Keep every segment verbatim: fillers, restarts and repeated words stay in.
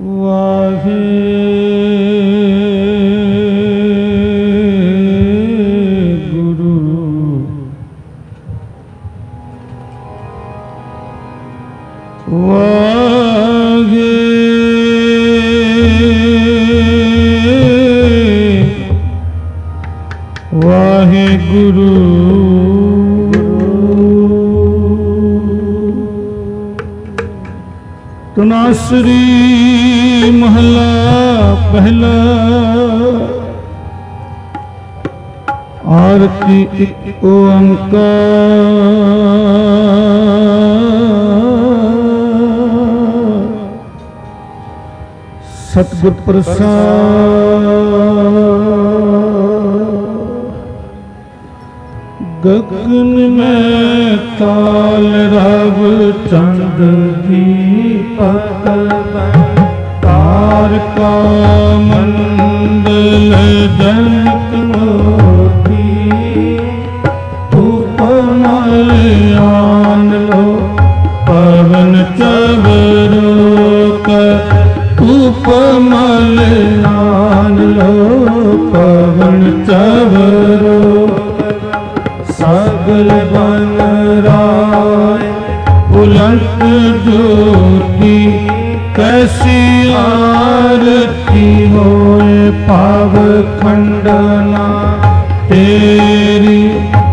ਵਾਹਿਗੁਰੂ ਵਾਹਿ ਵਾਹਿਗੁਰੂ ਤਨਾਸਰੀ ਮਹਲਾ ਪਹਿਲਾ। ਆਰਤੀ ਇੱਕ ਓੰਕਾਰ ਸਤਿਗੁਰ ਪ੍ਰਸਾਦ। ਗਗਨ ਮੈਂ ਤਾਲ ਰਵ ਚੰਦ ਦੀਪਕ ਤਾਰਕਾ ਮੰਡਲ ਜਨਕ ਮੋਤੀ ਧੂਪ ਮਲ ਆਨ ਲੋ ਪਵਨ ਚਵਰੋਕ ਧੂਪ ਮਲ ਆਨ ਲੋ ਪਵਨ ਚਵਰੋਕ। ਸਗਲ ਬਨ ਰਾਏ ਉਲਟ ਜੋਤੀ ਕੈਸੀ ਆਰਤੀ ਹੋਏ ਪਾਵ ਖੰਡਨਾ ਤੇਰੀ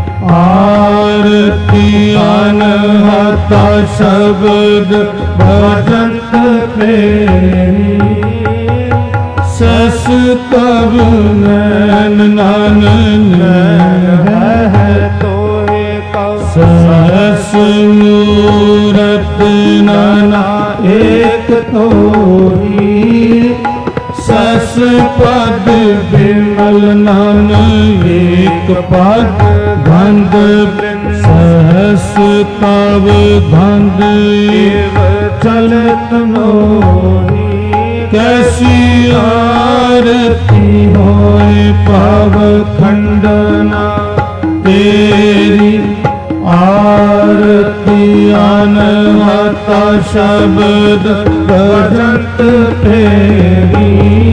ਆਰਤੀ ਅਨਹਤਾ ਸ਼ਬਦ ਭਜਤ ਤੇਰੀ। ਸਸ ਤਬ ਨੈਨ ਨਾਨਕ ਹੈ ਤੋਏ ਕਉ ਸਸ ਮੂਰਤ ਨਾਨਾ ਏਕ ਤੋਈ। ਸਸ ਪਦ ਬਿਮਲ ਨਾਨ ਏਕ ਪਦ ਗੰਧ ਸਹਸ ਤਵ ਗੰਧ ਏਵ ਚਲਤ ਮੋਹੀ। कैसी आरती होए पाव खंडना तेरी आरती अनहता शब्द भजत तेरी।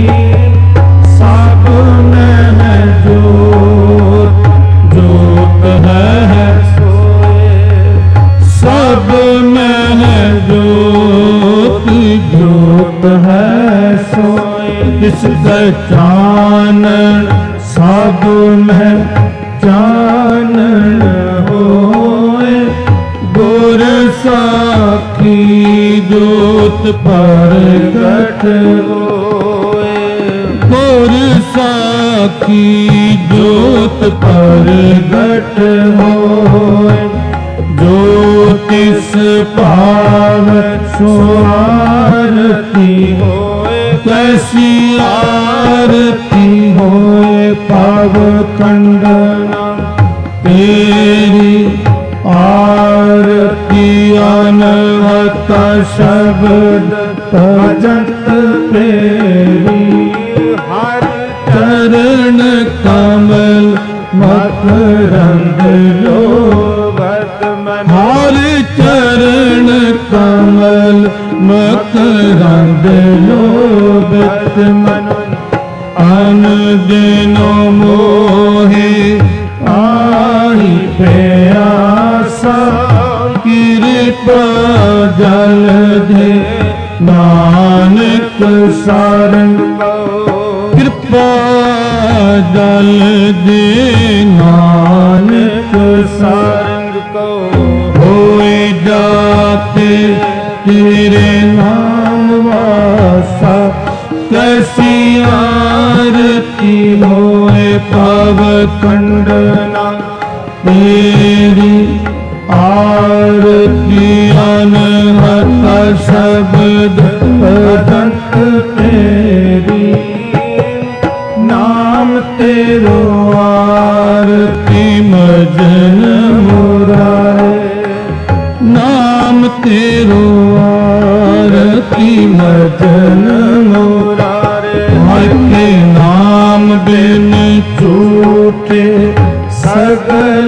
सब में है जोत जोत है सोए सब में है जोत जोत है जिसका चानन सब में चानन होए। गुर साखी जोत प्रगट होए गुर साखी जोत प्रगट होए। ज्योतिष पाव सुआरती होए कैसी आरती होए पाव खंडना तेरी। आरती अनहता शब्द भजत तेरी। हर चरण कमल मकरंद लोभत मन हर चरण कमल मकरंद लोभत मन। अन दिनो मोहे आई प्यासा कृपा जल दे नानक सारंग कृपा जल दे नानक सारंग को। होए जाते तेरे नाम वासा कैसी आरती होए पाव खंडना तेरी। आरती अनहता शब्द भजत तेरी। नाम तेरो आरती मजन मुरारे नाम तेरो आरती मजन मुरारे। के नाम बिन छूटे सगल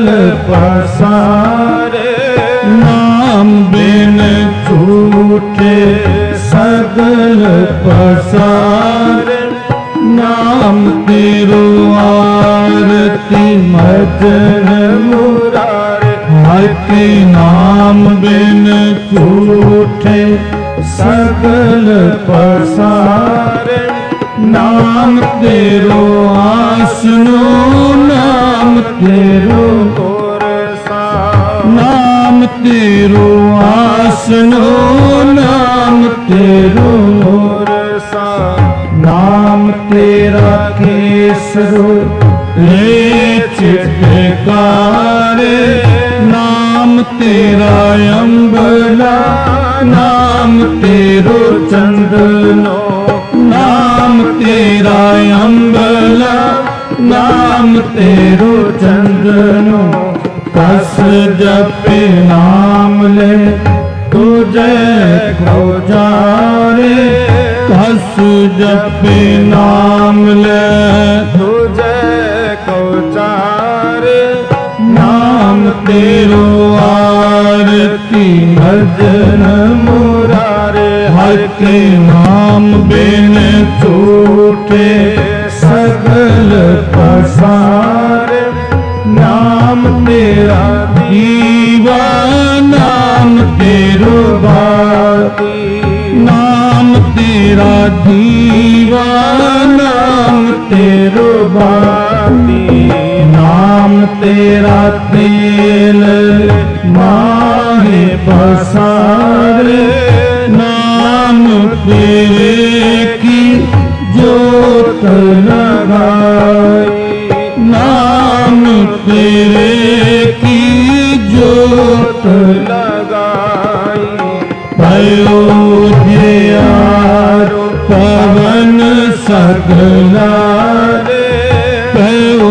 पसारे नाम बिन छूटे सगल भजन मुरारे। हर के नाम बिन झूठे सगल पसारे। नाम तेरो आसनो नाम तेरो कोरसा। नाम तेरो आसनो नाम तेरो कोरसा। नाम तेरा केसरो रे चित्कारे। नाम तेरा अम्बला नाम तेरो चंदनो। नाम तेरा अम्बला नाम तेरो चंदनो। कस जपे नाम ले तुझे को जारे। कस जपे नाम ले तुझे को जारे। नाम तेरो आरती भजन मुरारे। हर के नाम बिन झूठे सगल पसारे। नाम तेरा दीवा नाम तेरो बाती। नाम तेरा दीवा नाम तेरो बाती। नाम तेरा तेल माहे पसारे। नाम तेरे की जोत लगाई। नाम तेरे की जोत लगाई। भयो जियारो पवन सगला रे। भयो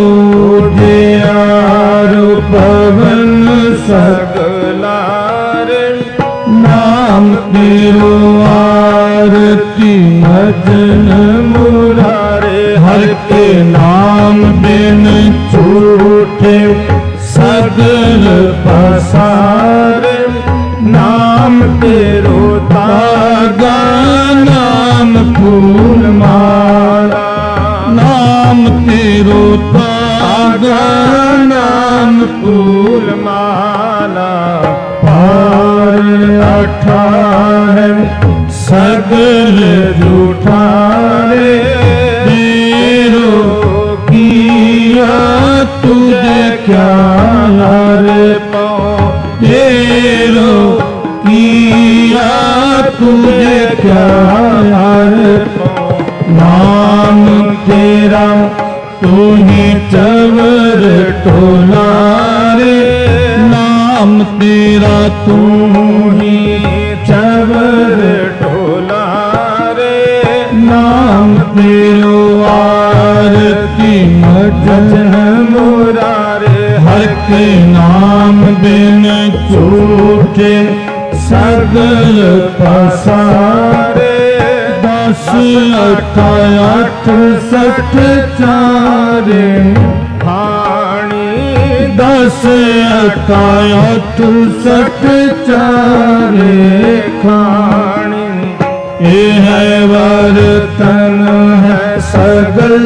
जियारो पवन सगला रे। नाम तेरो आरती भजन मुरारे। हर के नाम बिन झूठे सगल पसारे। नाम तेरो तागा नाम फूल माला। नाम तेरो तागा नाम फूल माला। पार अठा है सगल झूठा रे। तेरो किया तुझे क्या रे पाओ। तेरो किया तुझे क्या रे पाओ। नाम तेरा तू ही चवर टोला रे। नाम तेरा तू ही चवर टोला रे। नाम तेरो आरती भजन मुरारे। हर के नाम बिन झूठे सगल पसारे। दस अठा अठ सठ चारे खाणी। दस अठा अठ सठ चारे खाणी। ये है वर्तन है सगल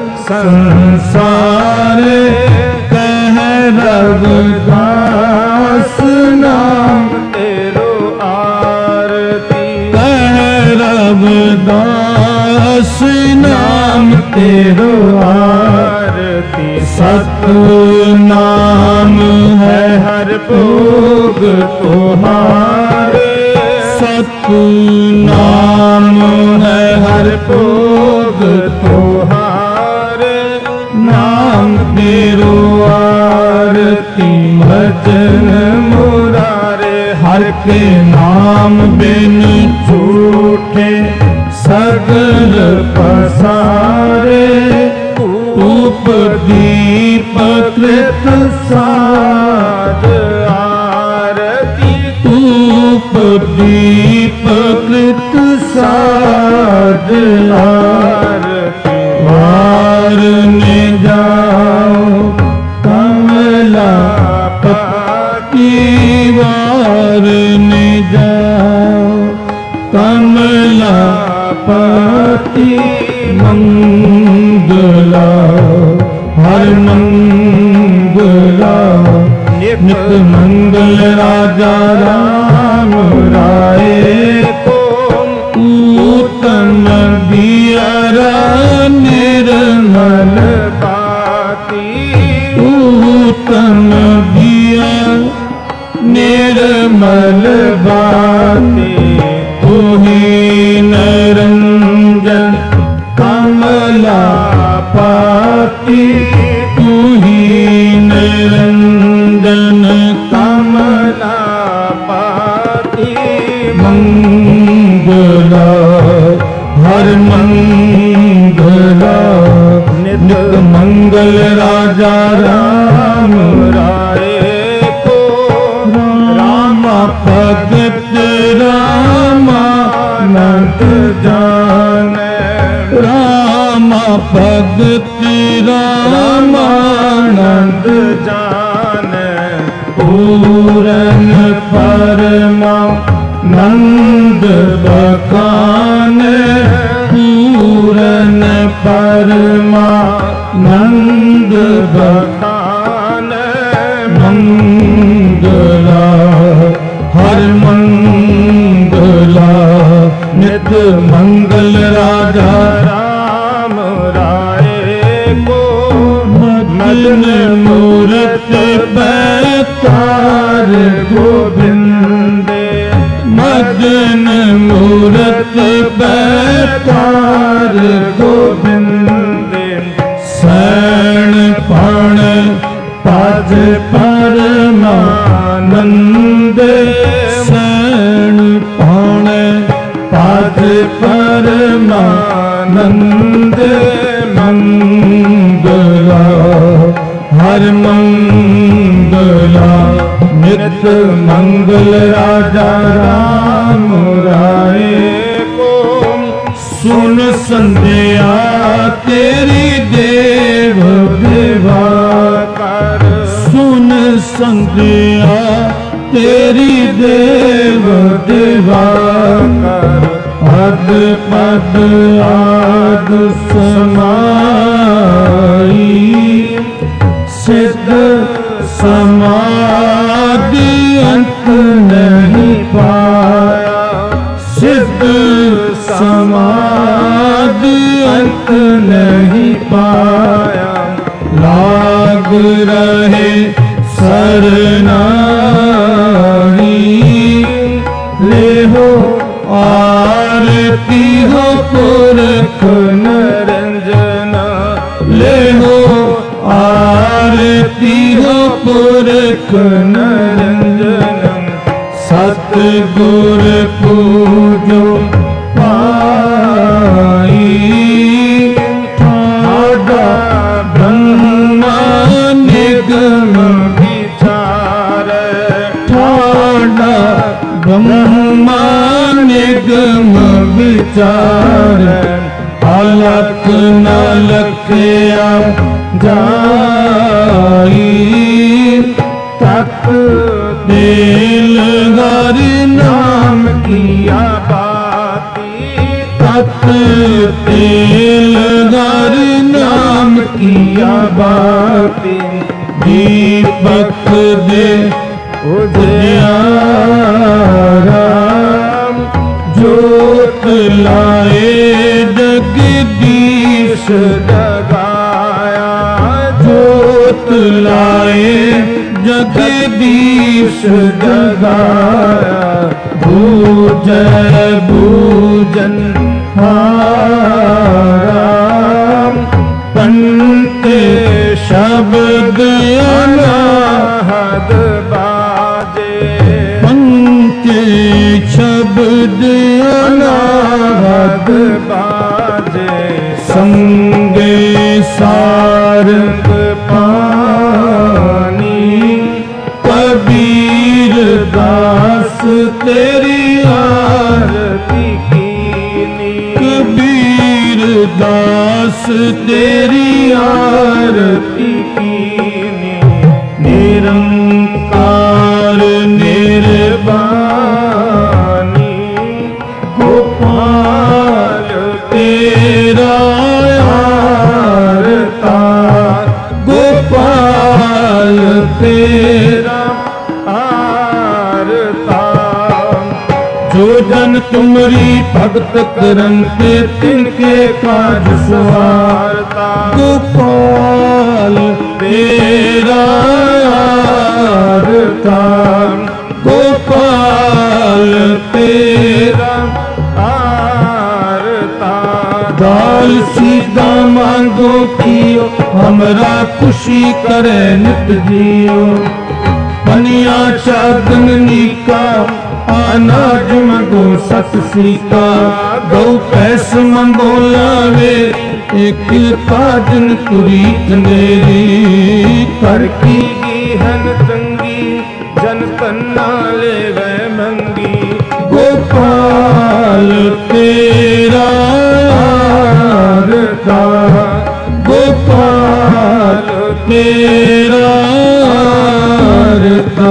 संसार। कह रघुदास नाम तेरो आरती। कह रघुदास नाम तेरो आरती। सत नाम है हर भोग तुम्हारे। सत नाम है हर भोग तुहारे। नाम तेरो आरती भजन मुरारे। हर के नाम बिन झूठे सगल पसारे। धूप दीप कृत साध आरती। धूप दीप कृत साध आरती। वार में जाओ कमला पति। वार में जाओ कमला पति। मंगला हर मंगला नित मंगल राजा राम राय को उत्तम दियर निर्मल बाती उत्तम दियर निर्मल बाती तुही निरंजन कमला पाती तुही निरंजन कमला पाती मंगला हर मंगला नित मंगल राजा राम राय को रामा भगत रामानंद जाने रामा भगत रामानंद जाने पूरन परमानंद बखान पूरन परमानंद बखान मंगला हर मंगला नित मंगल राजा राम राय को मदन मूरत बैतार गोविंदे मदन मूरत बैतार गोविंदे सैण पण पाज परमानंद सैण पण पाज परमानंद मंगला हर मंगला नित मंगल राजा राम राय को सुन संध्या तेरी देव देवा कर सुन संध्या तेरी देव देवा कर पद पद आद समाई सिद्ध समाधि अंत नहीं पाया सिद्ध समाधि अंत नहीं पाया लाग रहे सरनाही ले हो आरती हो पुरख नरंजना ले हो आरती हो पुरख नरंजनम सतगुर पूजो पाई ठाडा ब्रह्मा निगम विचार ठाडा ब्रह्मा निगम विचार अलख न लखया जाई तक दिल हरि नाम किया बाती तत् तेल हरि नाम किया बाती दीपक दे उजियाराम ज्योत लाए जगदीश जगाया ज्योत लाए जगदीश जगाया भूजय भूजन हाराम पंत शब्द अनाहद बाजे पंत शब्द अनाहद बाजे संगे सारंग पानी कबीर दास तेरी आरती कीनी कबीर दास तेरी आरती कीनी निरंकार निर्वाणी गोपाल तेरा आरता गोपाल तेरा जो जन तुमरी भगत करन ते तिनके काज सवारता। गोपाल तेरा आरता, गोपाल तेरा आरता। दाल सीधा मांगो कियो, हमरा खुशी करे नित जियो। पनिया चादनी का अनाज मंगो सत सीका। गौ पैस मंगो लावे एक काजन तुरी चंदेरी। कर की हन तंगी जन तन्ना ले गए मंगी। गोपाल तेरा आरता, गोपाल तेरा आरता।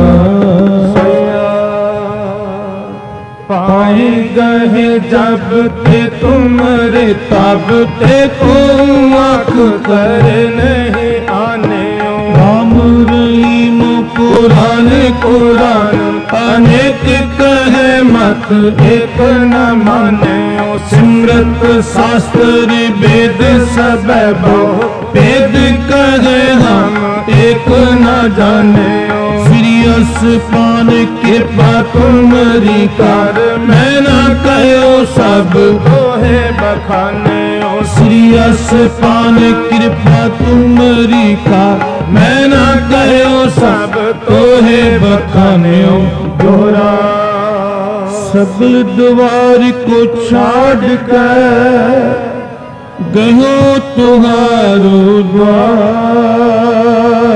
पाए गए जब थे तुमरे तब थे को आँख कर नहीं आने। राम रहीम पुराने कुरान अनेक कहे मत एक न माने। सिमरत शास्त्र वेद सब बहु वेद कहे हम एक न जाने। श्रीयस पान कृपा तुमरी कर मैं न कहो सब तोहे बखाने। श्रीयस पान कृपा तुमरी का मैं न कहो सब तोहे बखाने। दोहरा सबल द्वार को छाड़ कर गयो तुहारो द्वार।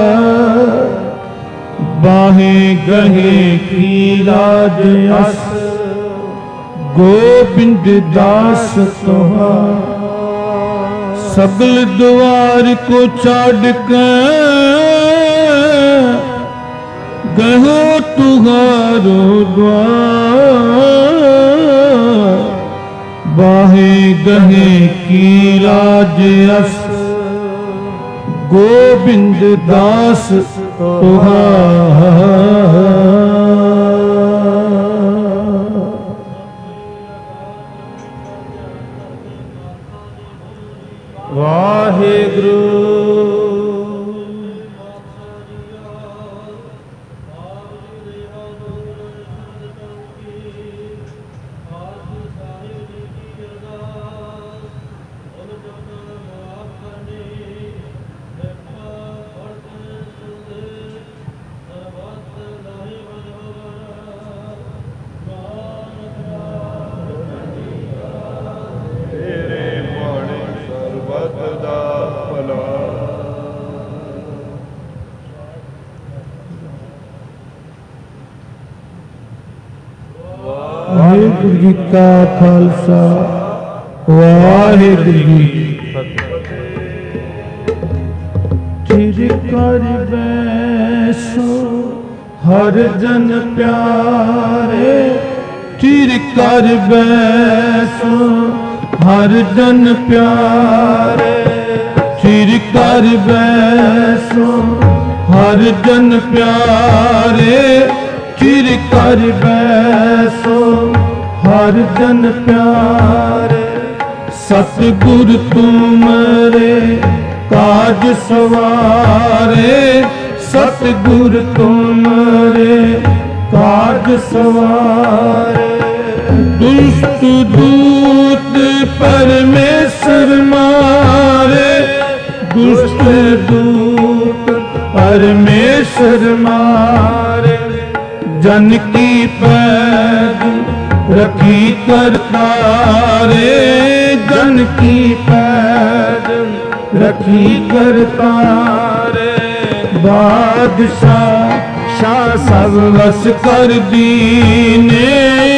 बाहे गहे की लाज अस गोबिंद दास तुहार। सबल द्वार को छाड़ कर गयो तुहारो द्वार। बाहे गहे की लाज अस गोबिंद दास तुहार। वाहेगुरु वाहिगुरु जी का खालसा वाहिगुरु जी की फतेह। चिर कर बैसो हर जन प्यारे। चिर कर बैसो हर जन प्यारे। चिर कर बैसो हर जन प्यारे। चिर कर बैसो हर जन प्यारे। सतगुर तुमरे काज सवारे। सतगुर तुमरे काज सवारे। दुष्ट दूत परमेश्वर मारे। दुष्ट दूत परमेश्वर मारे। जन की पैद रखी करतारे। जन की पैद रखी करतारे। बादशाह शाह सब वस कर दीने।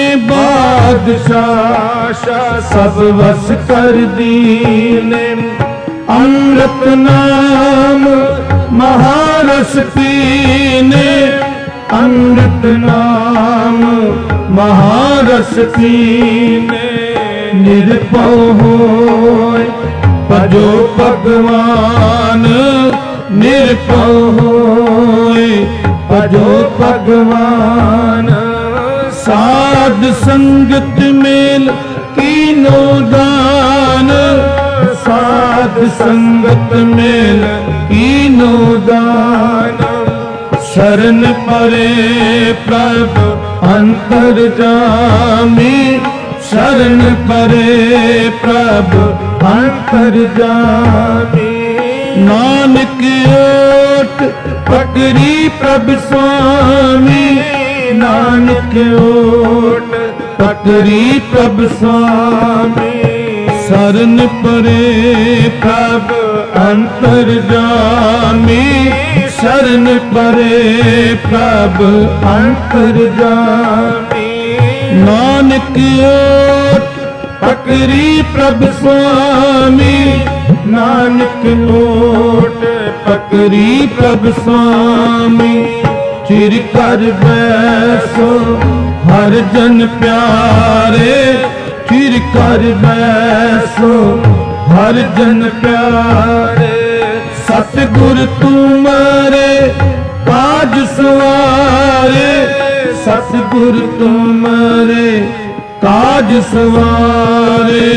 बादशाह शाह सब वस कर दीने। अमृत नाम महारस पीने। अमृत नाम महारस पीने। निर्भव होय भजो भगवान। निर्भव होय भजो भगवान। सा साध संगत मेल कीनो दान, साध संगत मेल कीनो दान। शरण परे प्रभु अंतरजामी, शरण परे प्रभु अंतरजामी। नानक ओट पकड़ी प्रभु स्वामी, नानक ओट पकड़ी प्रभु स्वामी। शरण परे प्रभु अंतरजामी, शरण परे प्रभु अंतरजामी। नानक ओट पकड़ी प्रभु स्वामी, नानक ओट पकड़ी प्रभु स्वामी। चिर कर बैसो हर जन प्यारे, चिर कर बैसो हर जन प्यारे। सतगुर तुम्हारे काज सवारे, सतगुर तुम्हारे काज सवारे।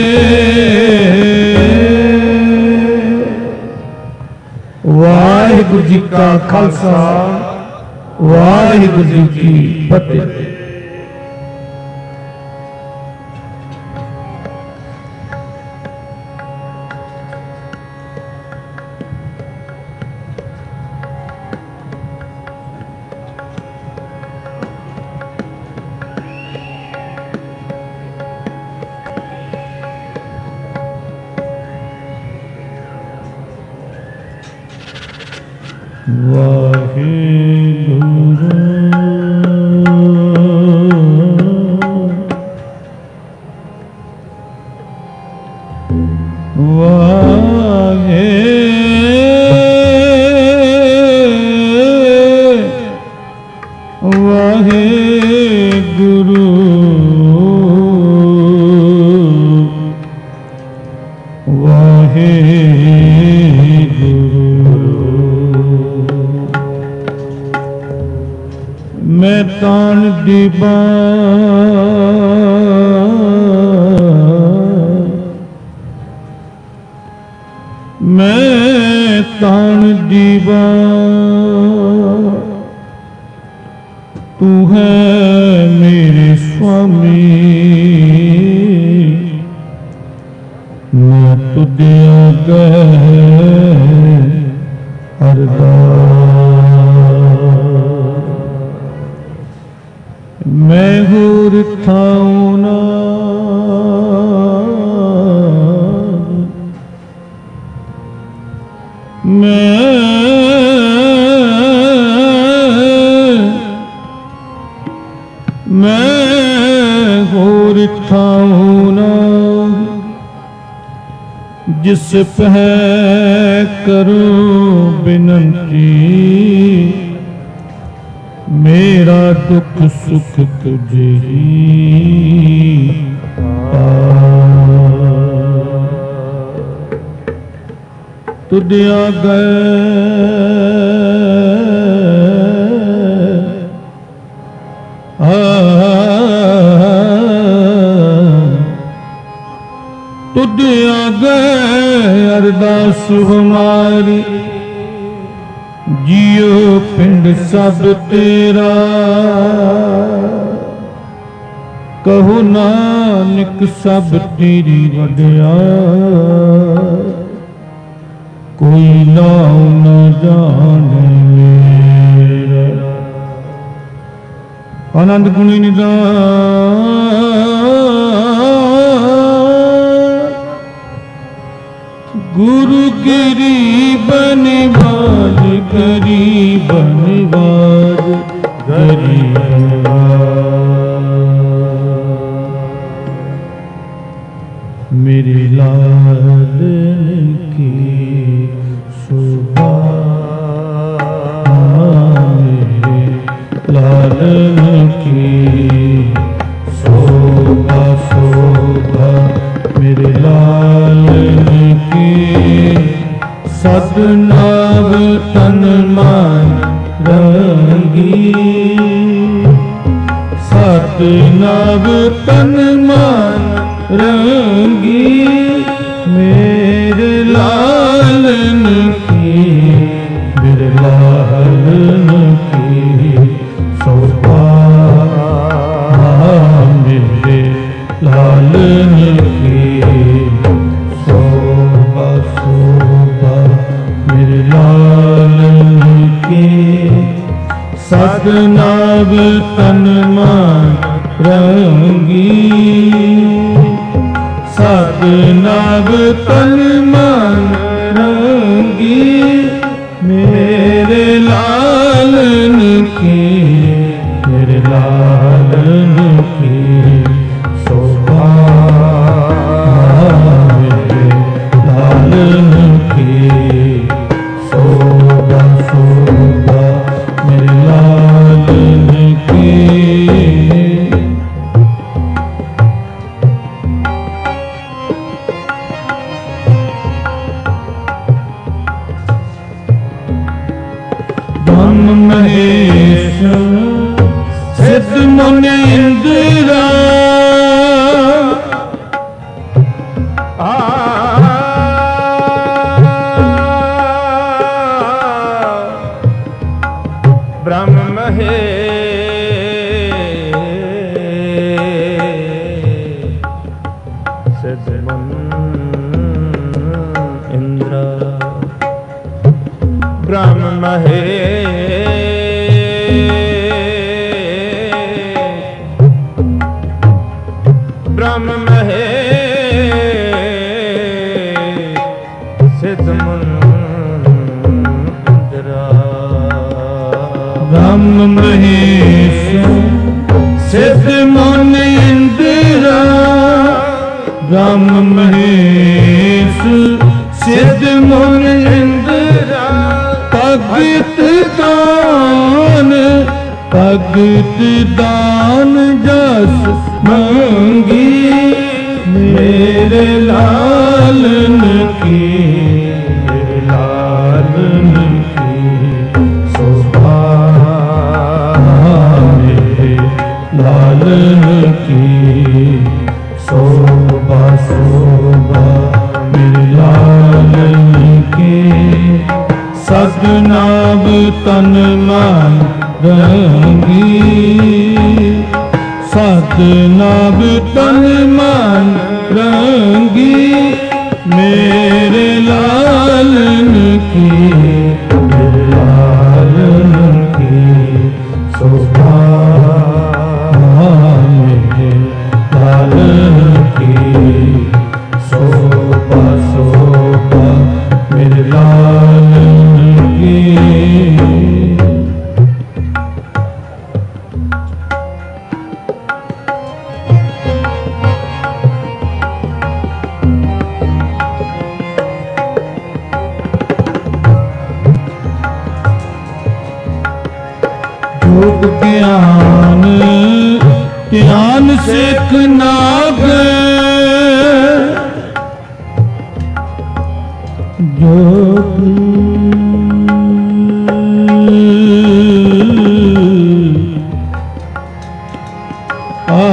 वाहिगुरु जी का खालसा, वाहिगुरु जी की फतेह। मैं तान दीवा, तू है मेरे स्वामी। मैं तुझे आगे अरदास, मैं होर थाऊं ना मैं मैं होर थाऊं ना। जिस पह करूं बिनती, मेरा दुख सुख तुझे ही तुझ आगे तुझ आगे अरदास हमारी। जियो पिंड सब तेरा, कहो नानक सब तेरी वड्याई। कोई नाम न जाने मेरा, आनंद गुणी निधान। गुरु गरीब निवाज, गरीब निवाज, गरीब निवाज। मेरी लाल की शोभा, लालन की शोभा शोभा, मेरे लालन की। सदनाव तन मान रंगी, सत नव तन मन रंगी मेरे लालन की मेरे लालन की शोभा मेरे लालन की शोभा शोभा मेरे लालन की सतनाव तन मन रंगी सतनाव तन मन रंगी मेरे लालन की मेरे लालन की शोभा मेरे लालन की शोभा शोभा मेरे लालन की। ब्रह्म महेश सिद्ध मुनि इंद्रा ब्रह्म महेश सिद्ध मुनि इंद्र ब्रह्म महेश ब्रह्म महेश सिद्ध मुनि इंद्र ब्रह्म महेश सिद्ध मुनि इंद्र ब्रह्म महेश सिद्ध मुनि इंद्र भगत दान भगत दान जस मांगी मेरे लालन की मेरे लालन की शोभा मेरे लालन की शोभा शोभा मेरे लालन की सतनाव तन मन रंगी सतनाव तन मन रंगी मेरे लालन की मेरे लालन की शोभा मेरे लालन की शोभा शोभा मेरे लालन की। योग ज्ञान ज्ञान सिख नाग योग आ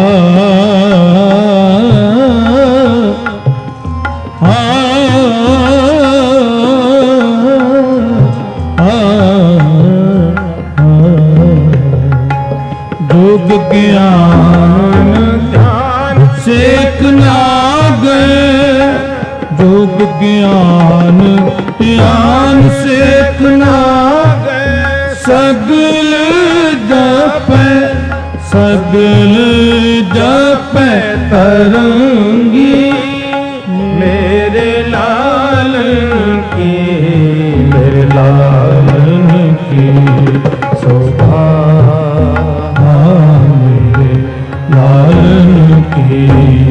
योग ज्ञान ध्यान सेक नाग योग ज्ञान ज्ञान सेक नाग सगल जप सगल जप तरंगी मेरे लालन की मेरे लालन की शोभा मेरे लालन की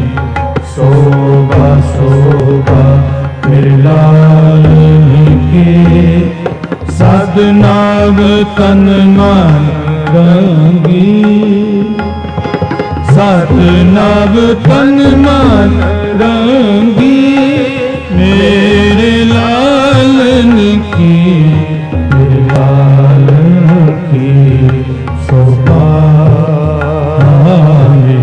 शोभा शोभा मेरे लालन की सदनाव तन मन रंगी सदनाव तन मन रंगी मेरे लालन की मेरे लालन की शोभा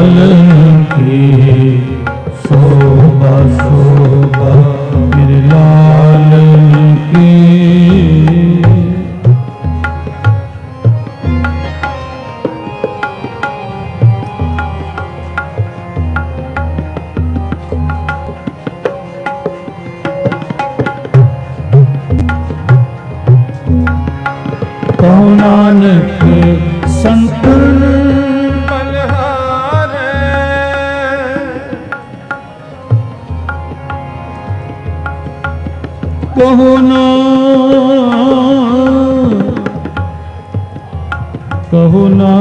लालन की शोभा शोभा मेरे लालन की। कहो नानक संत बलहारे, कहो ना कहो ना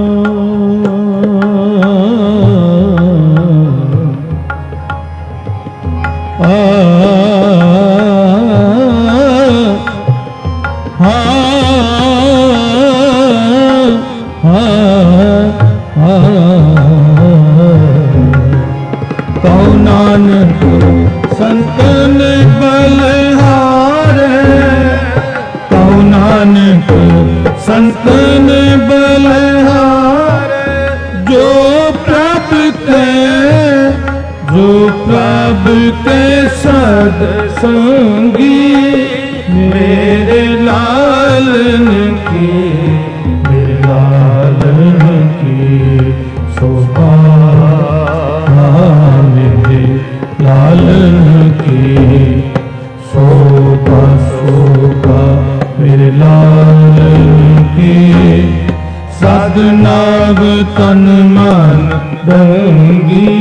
कहो नानक संतन बलहारे, कहो नानक संतन बलहारे, जो प्रभु के जो प्रभु के सत्संगी मेरे लालन की मेरे लालन की शोभा मेरे लालन की शोभा शोभा मेरे लालन की। साधनाव तन मन रंगी,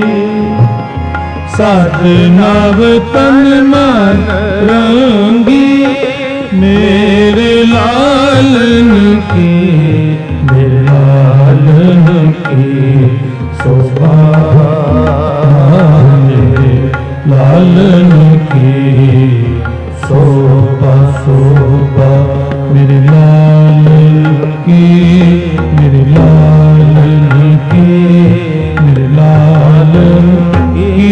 साधनाव तन मन रंगी मेरे लालन की मेरे लालन की शोभा मेरे लालन की शोभा शोभा मेरे लालन की मेरे लालन की मेरे लालन की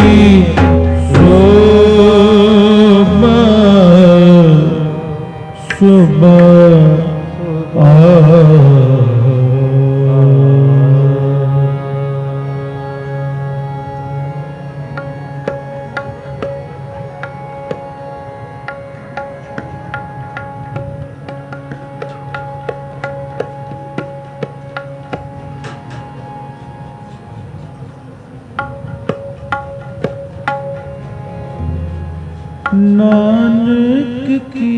शोभा शोभा आ नानक की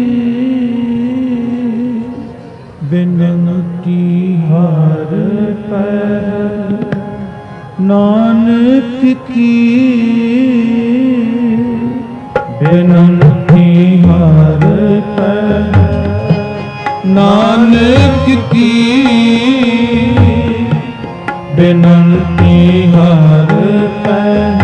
बिनती हर पैर, नानक की बिनती हर पैर, नानक की बिनती हर पैर,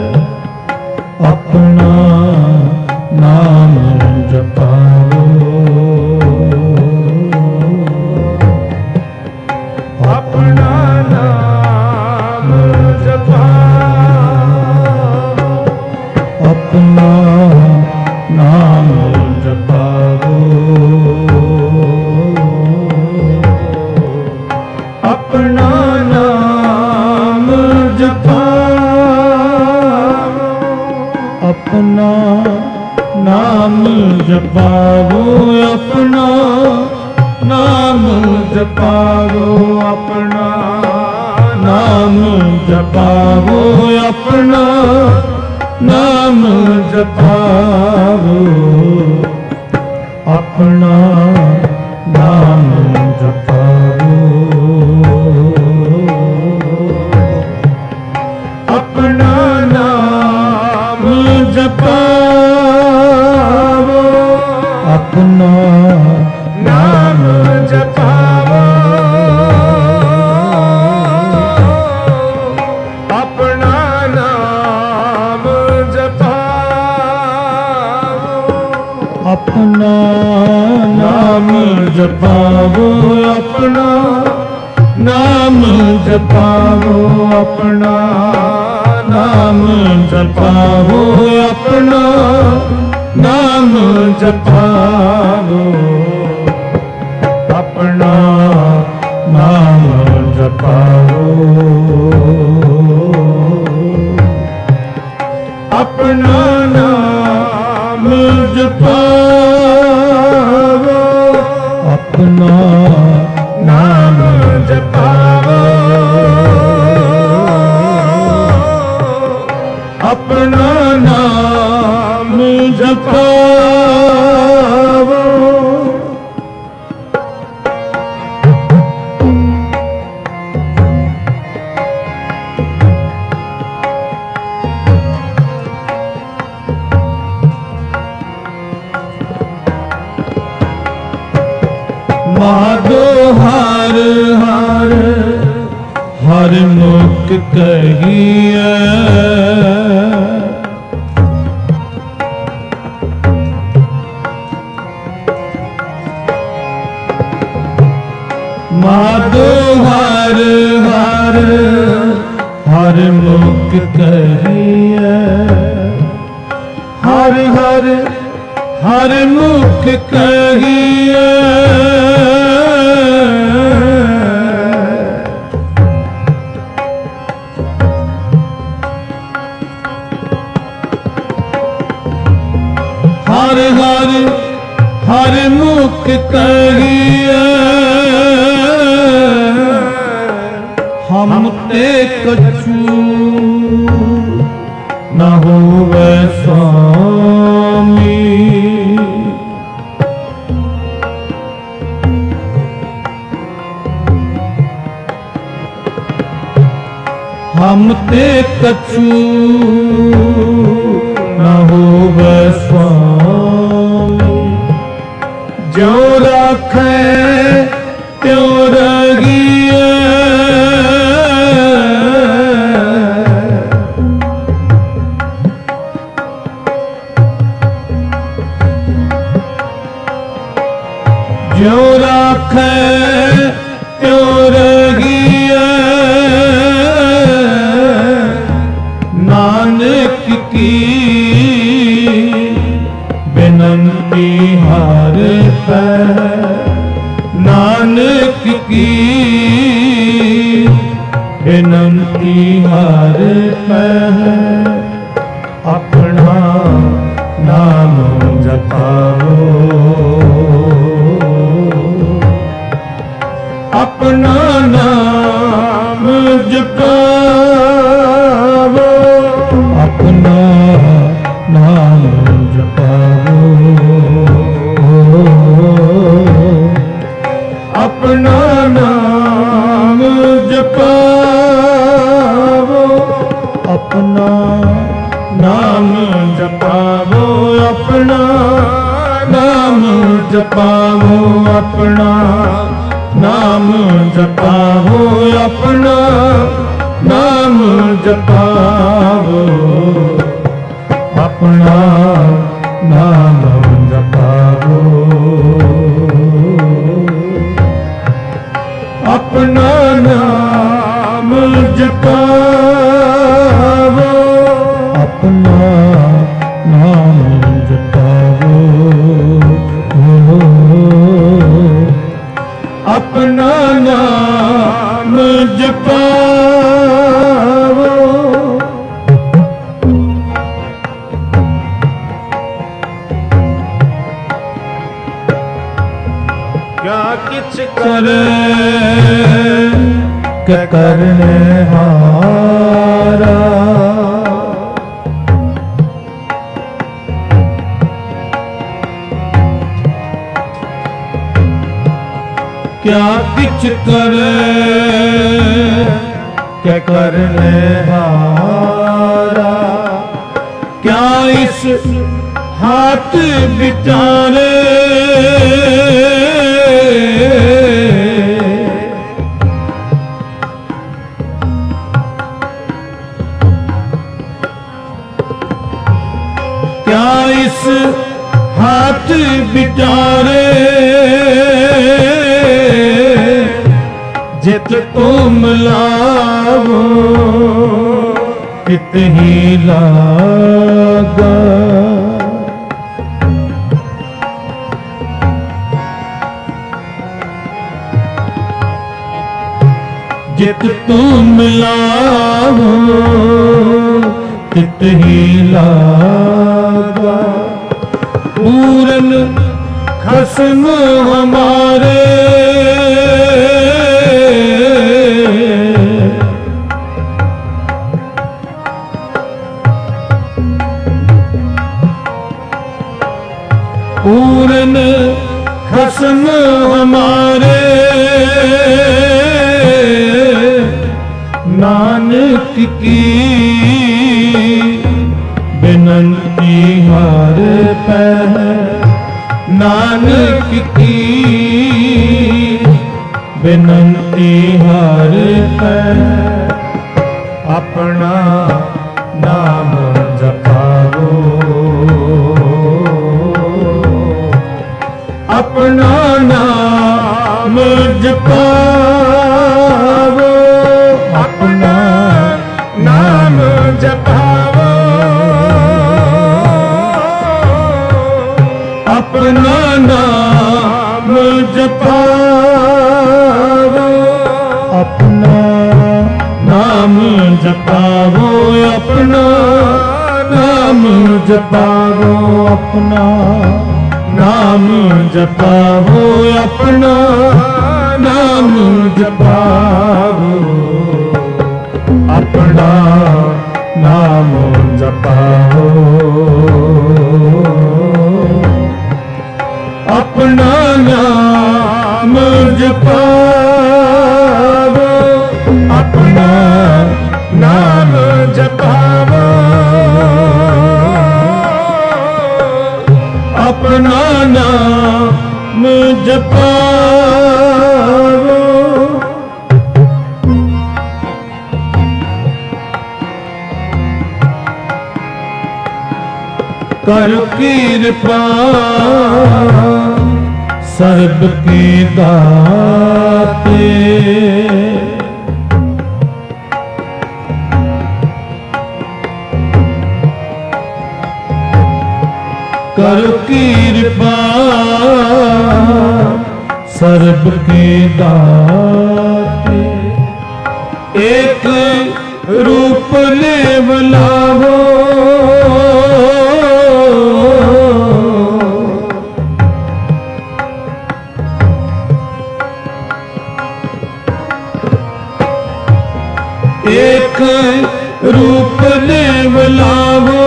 अपना नाम जपाओ अपना नाम जपाओ, अपना नाम जपाओ, अपना नाम जपाओ, अपना नाम जपाओ, अपना नाम जपाओ, अपना नाम जपाओ, अपना नाम जपाओ, अपना नाम जपाओ, अपना नाम जपाओ, अपना नाम जपाओ, अपना नाम जपाओ, अपना नाम जपाओ, अपना नाम जपाओ, अपना नाम जपाओ, अपना नाम जपाओ, अपना नाम जपाओ, अपना नाम जपावो, अपना नाम जपावो, अपना नाम जपावो। माधो हर हर हर मुख कहिए, माधो हर हर हर मुख कहिए, हर हर हर मुख कहिए, हर हर हर मुख कहिए। हम ते कछु न होवे स्वामी, हम ते कछु न होवे स्वामी, जो राखे त्यों रगिए, जो राखे त्यों रगिए। नानक की बिनती हर पे, नानक की बिनती हर पे, अपना नाम जपाओ, अपना नाम जपाओ, अपना नाम जपाओ, अपना नाम जपाओ, अपना नाम जपाओ, अपना नाम जपाओ, अपना नाम जपाओ, अपना नाम जपाओ, अपना नाम जपाओ, अपना नाम जपाओ, अपना नाम जपाओ, अपना नाम जपाओ। क्या किछ करे के करने हारा, क्या किछ करे के करने हारा, क्या इस हाथ बिचारे, क्या इस हाथ बिचारे, जित तुम लावो तित ही लागा, जित तू मिलावो तित ही लागा। पूरन खसम हमारे पूरन खसम हमारे नानक की बिनती हार पै। नानक की बिनती हार पै। अपना नाम जपावो अपना नाम जपावो अपना नाम जपावो अपना नाम जपावो अपना नाम जपावो अपना नाम जपावो अपना नाम जपावो अपना नाम जपावो अपना नाम जपावो अपना नाम जपावो अपना नाम जपावो अपना नाम जपावो। कर कृपा सर्ब के दाते कर कृपा सर्ब के दाते। एक रूप लेव लावो एक रूप लेव लावो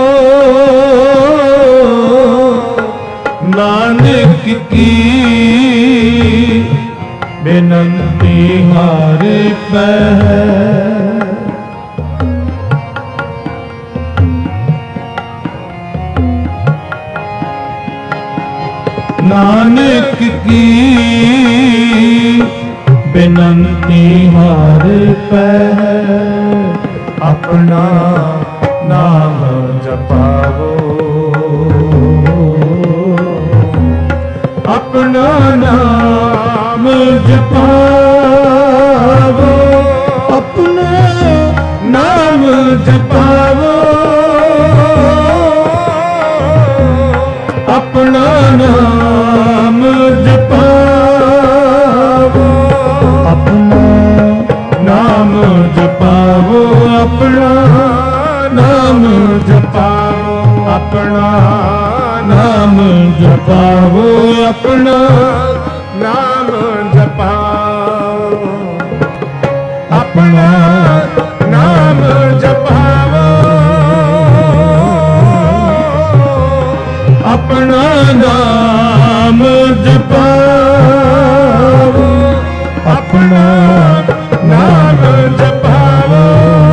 नानक की बिनती हार पै। नानक की बिनती हार पै। अपना नाम जपावो अपना नाम जपावो अपना नाम जपावो अपना नाम जपावो अपना नाम जपावो अपना नाम जपावो अपना नाम जपावो अपना नाम जपावो अपना नाम जपावो अपना नाम जपावो अपना नाम जपावो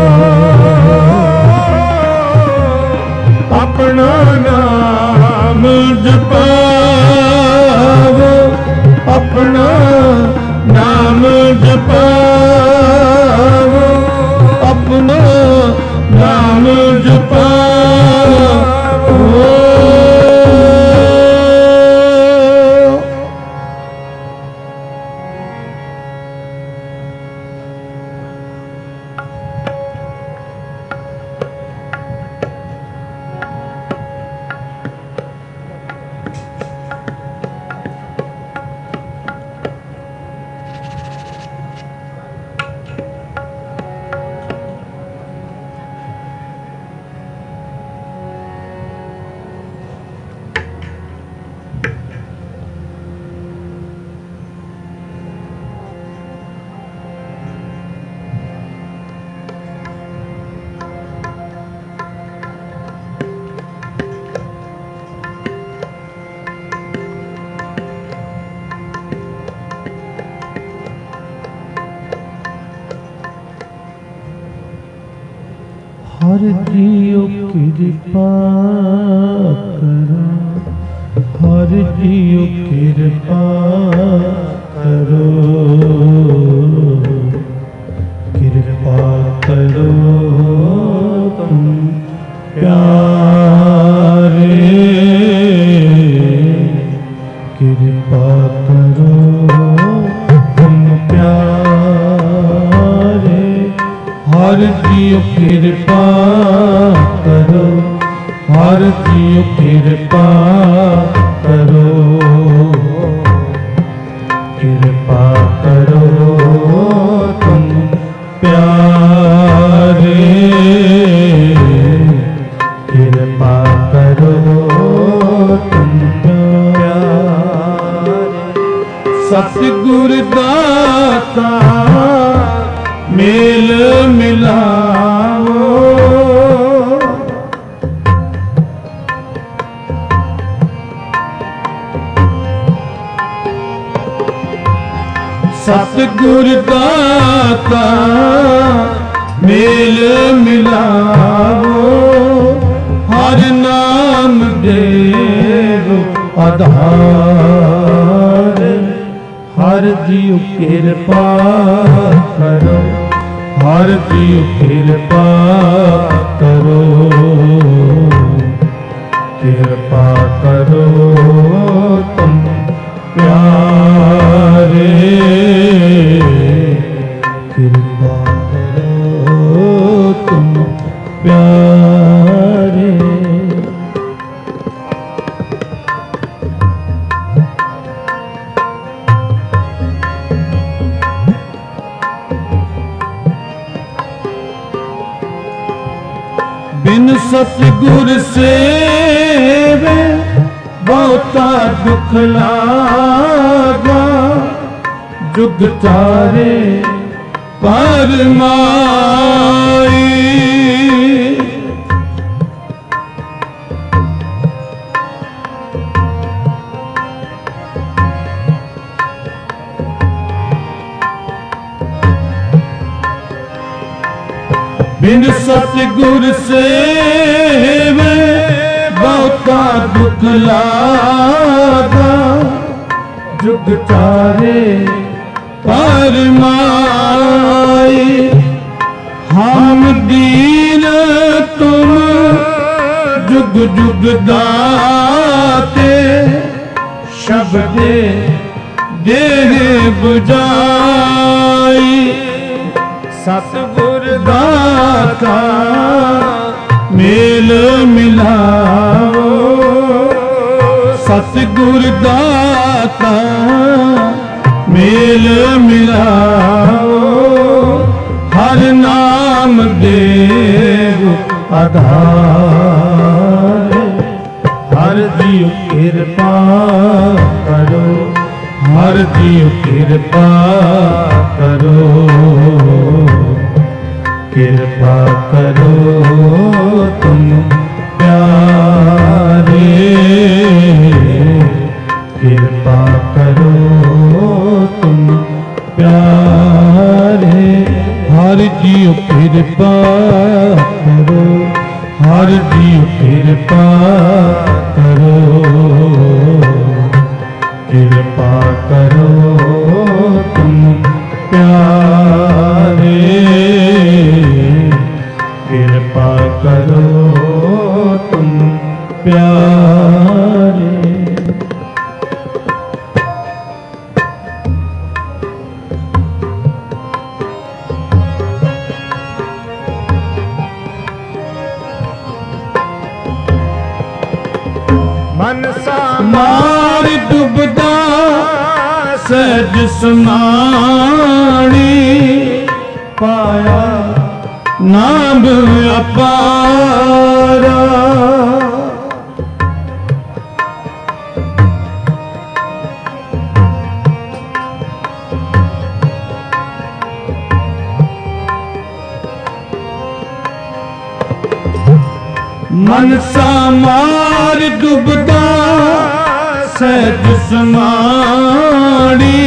अपना नाम जपावो अपना नाम जपावो हर जियो कृपा करो, हर जियो कृपा करो, कृपा करो तुम प्यारे, कृपा करो तुम प्यारे, हर जियो कृपा करो, हर जियो कृपा करो, कृपा करो तुम प्यारे, कृपा करो तुम प्यारे। सतगुरु दाता मेल मिलाओ, सतगुरु दाता मेल मिलाओ, हर नाम देव आधार, हर जीव कृपा करो, हर जीव कृपा करो, कृपा करो तुम प्यारे, कृपा करो तुम प्यारे। बिन सतगुर सेवे बहुता दुख लागा, जुग तारे परमाई, बिन सतगुर सेवे बहुता दुख लागा, जुग तारे परमाई, हम दीन तुम जुग जुग दाते, शब्दे देह बुझाई, सतगुर दाता मेल मिलाओ, सतगुर दाता मेल मिलाओ, हर नाम देव आधार, हर जीव कृपा करो, हर जीव कृपा करो, कृपा करो तुम प्यारे, कृपा करो तुम प्यारे, हर जीव कृपा करो, हर जीव कृपा करो, कृपा करो तुम प्यारे, कृपा करो तुम प्यारे। मन सा मार डुबदा सहज समाणी, पाया नाम अपारा, मन सा मार डुबदा सहज समाणी,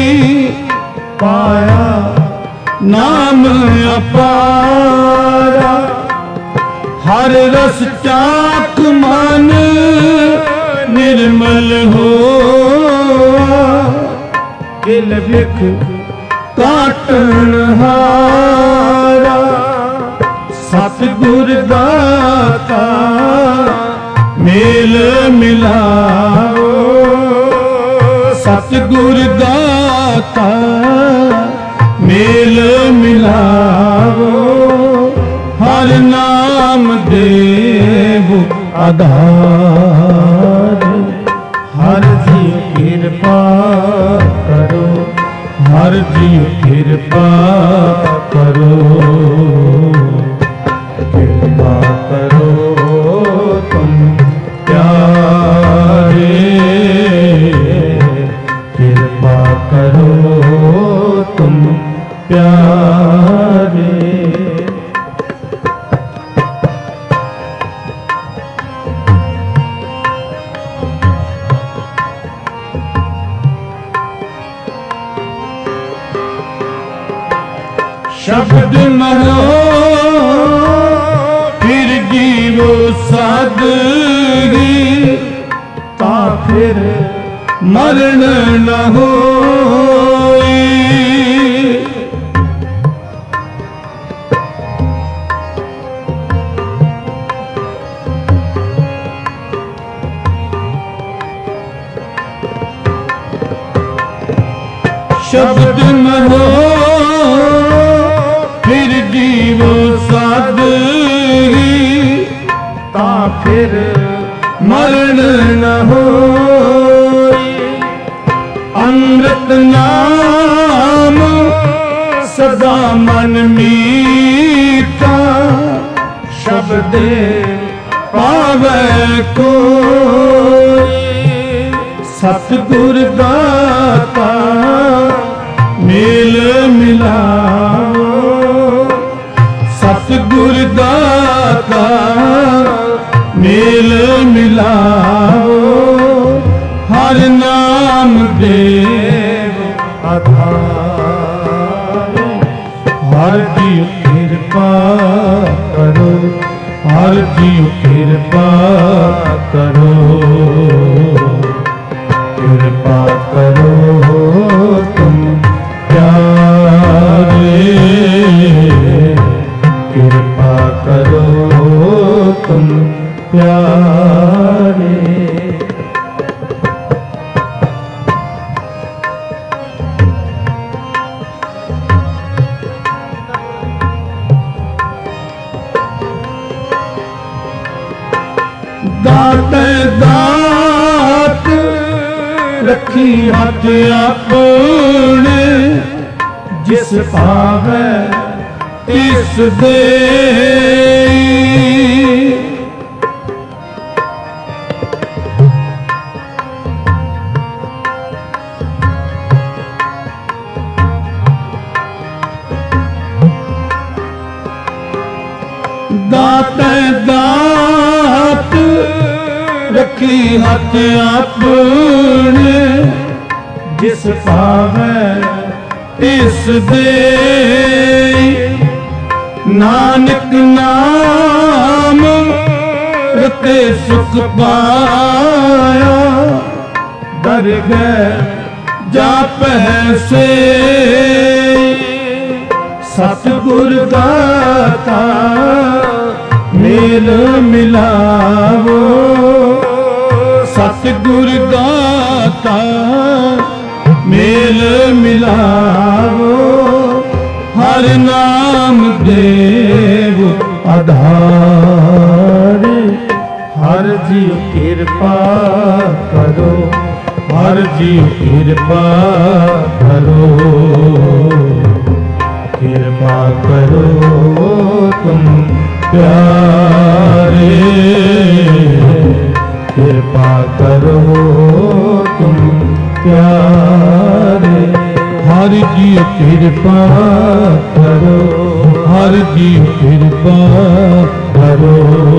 पाया नाम अपारा, हर रस चाख मन निर्मल हो, किल बिख काटन हारा सतगुर दाता मेल मिलाओ, सतगुर दाता मेल मिलाओ, हर नाम देव आधार, हर जी कृपा करो, हर जी कृपा करो, कृपा करो तुम प्यारे, कृपा करो तुम प्यारे। शब्द मरो फिर जीवो सादगी, ता फिर मरण न होई। शब्द मरो फिर जीवो सादगी, ता फिर मरण न होई। अमृत नाम सदा मन मीठा, शब्दे पावै कोई। सतगुर दाता मेल मिलाओ, सतगुर दाता मेल मिलाओ, हर नाम देव आधार, हर जीव कृपा करो, हर जीव कृपा करो, कृपा करो तुम प्यारे, कृपा करो तुम प्यारे। दात दात रखी हाथ अपने, जिस पावै तिस दे। दात दात रखी हाथ अपने, जिस पावै तिस दे। नानक नाम रते सुख पाया, दरगह जापै से। सतगुर दाता मेल मिलावो, सतगुर दाता मेल मिलावो, हर नाम देव आधार। हर जीव कृपा करो, हर जीव कृपा करो, कृपा करो तुम प्यारे, कृपा करो तुम प्यारे। हर जीव कृपा करो, हर जीव कृपा करो,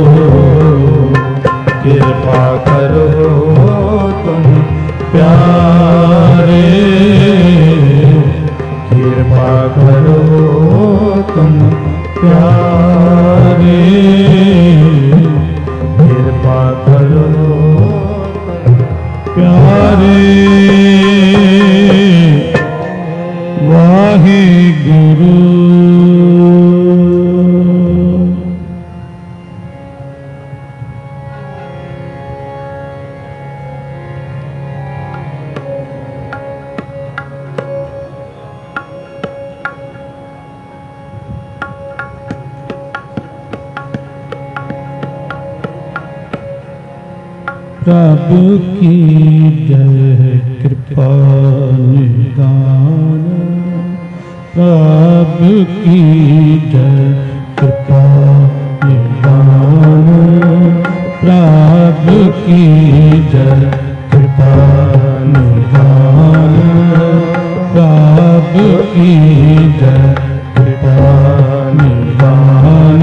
कृपा करो तुम प्यारे, कृपा करो तुम प्यारे। प्रभु की जय कृपा निदान, प्रभु की जय कृपा निदान, प्रभु की जय कृपा निदान, प्रभु की जय कृपा निदान,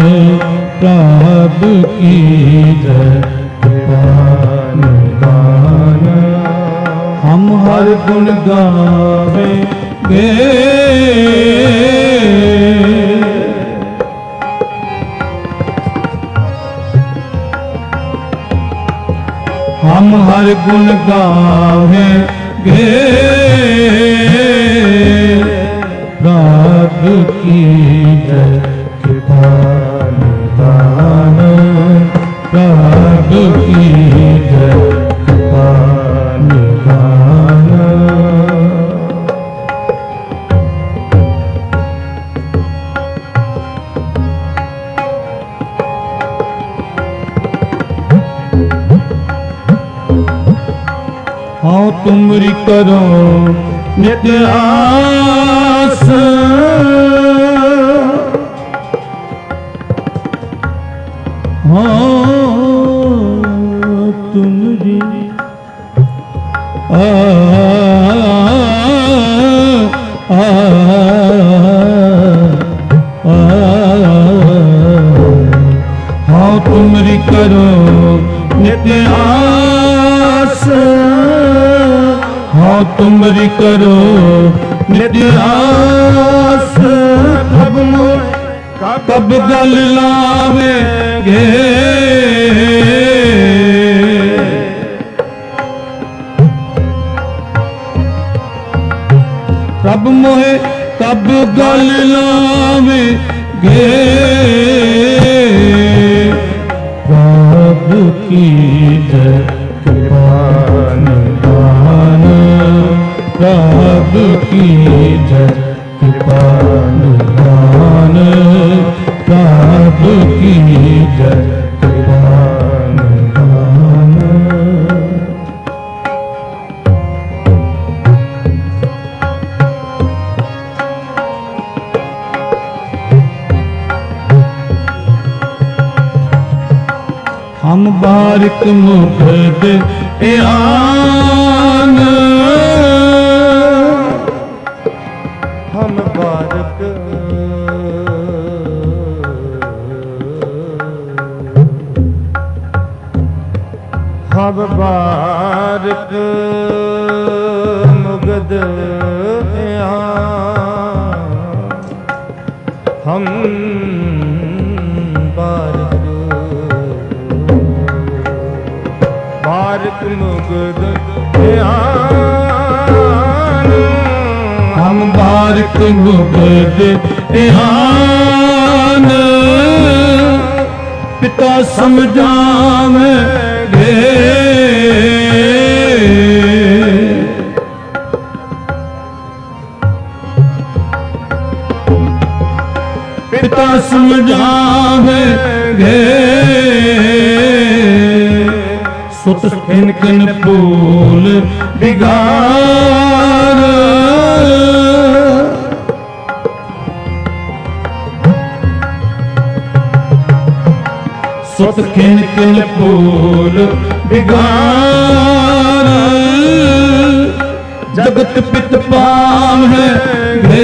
प्रभु की जय कृपा निदान। हम हर गुण गावेंगे, हम हर गुण गावेंगे, प्रभु की जय कृपा निदान, प्रभु की जय कृपा निदान। हाँ तुमरी करो नित्य आस, हाँ तुमरी आ आ आ हाँ तुमरी करो नित्य आस, हाँ तुमरी करो नित्य आस। कब कब गल लावेंगे, प्रभु मोहे कब गल लावेंगे, प्रभु की जय कृपा निदान, प्रभु की जय कृपा निदान, प्रभु की जय कृपा निदान। हम बारिक मुगद आन, हम बारिक हम बारिक मुगद हम बारिक बारिक मुगद हम बारिक मुगद आन, पिता समझावेंगे, पिता समझावेंगे। सुत किन किन फूल बिगाड़, सुत किन किन फूल बिगाड़, जगत पित पावेंगे,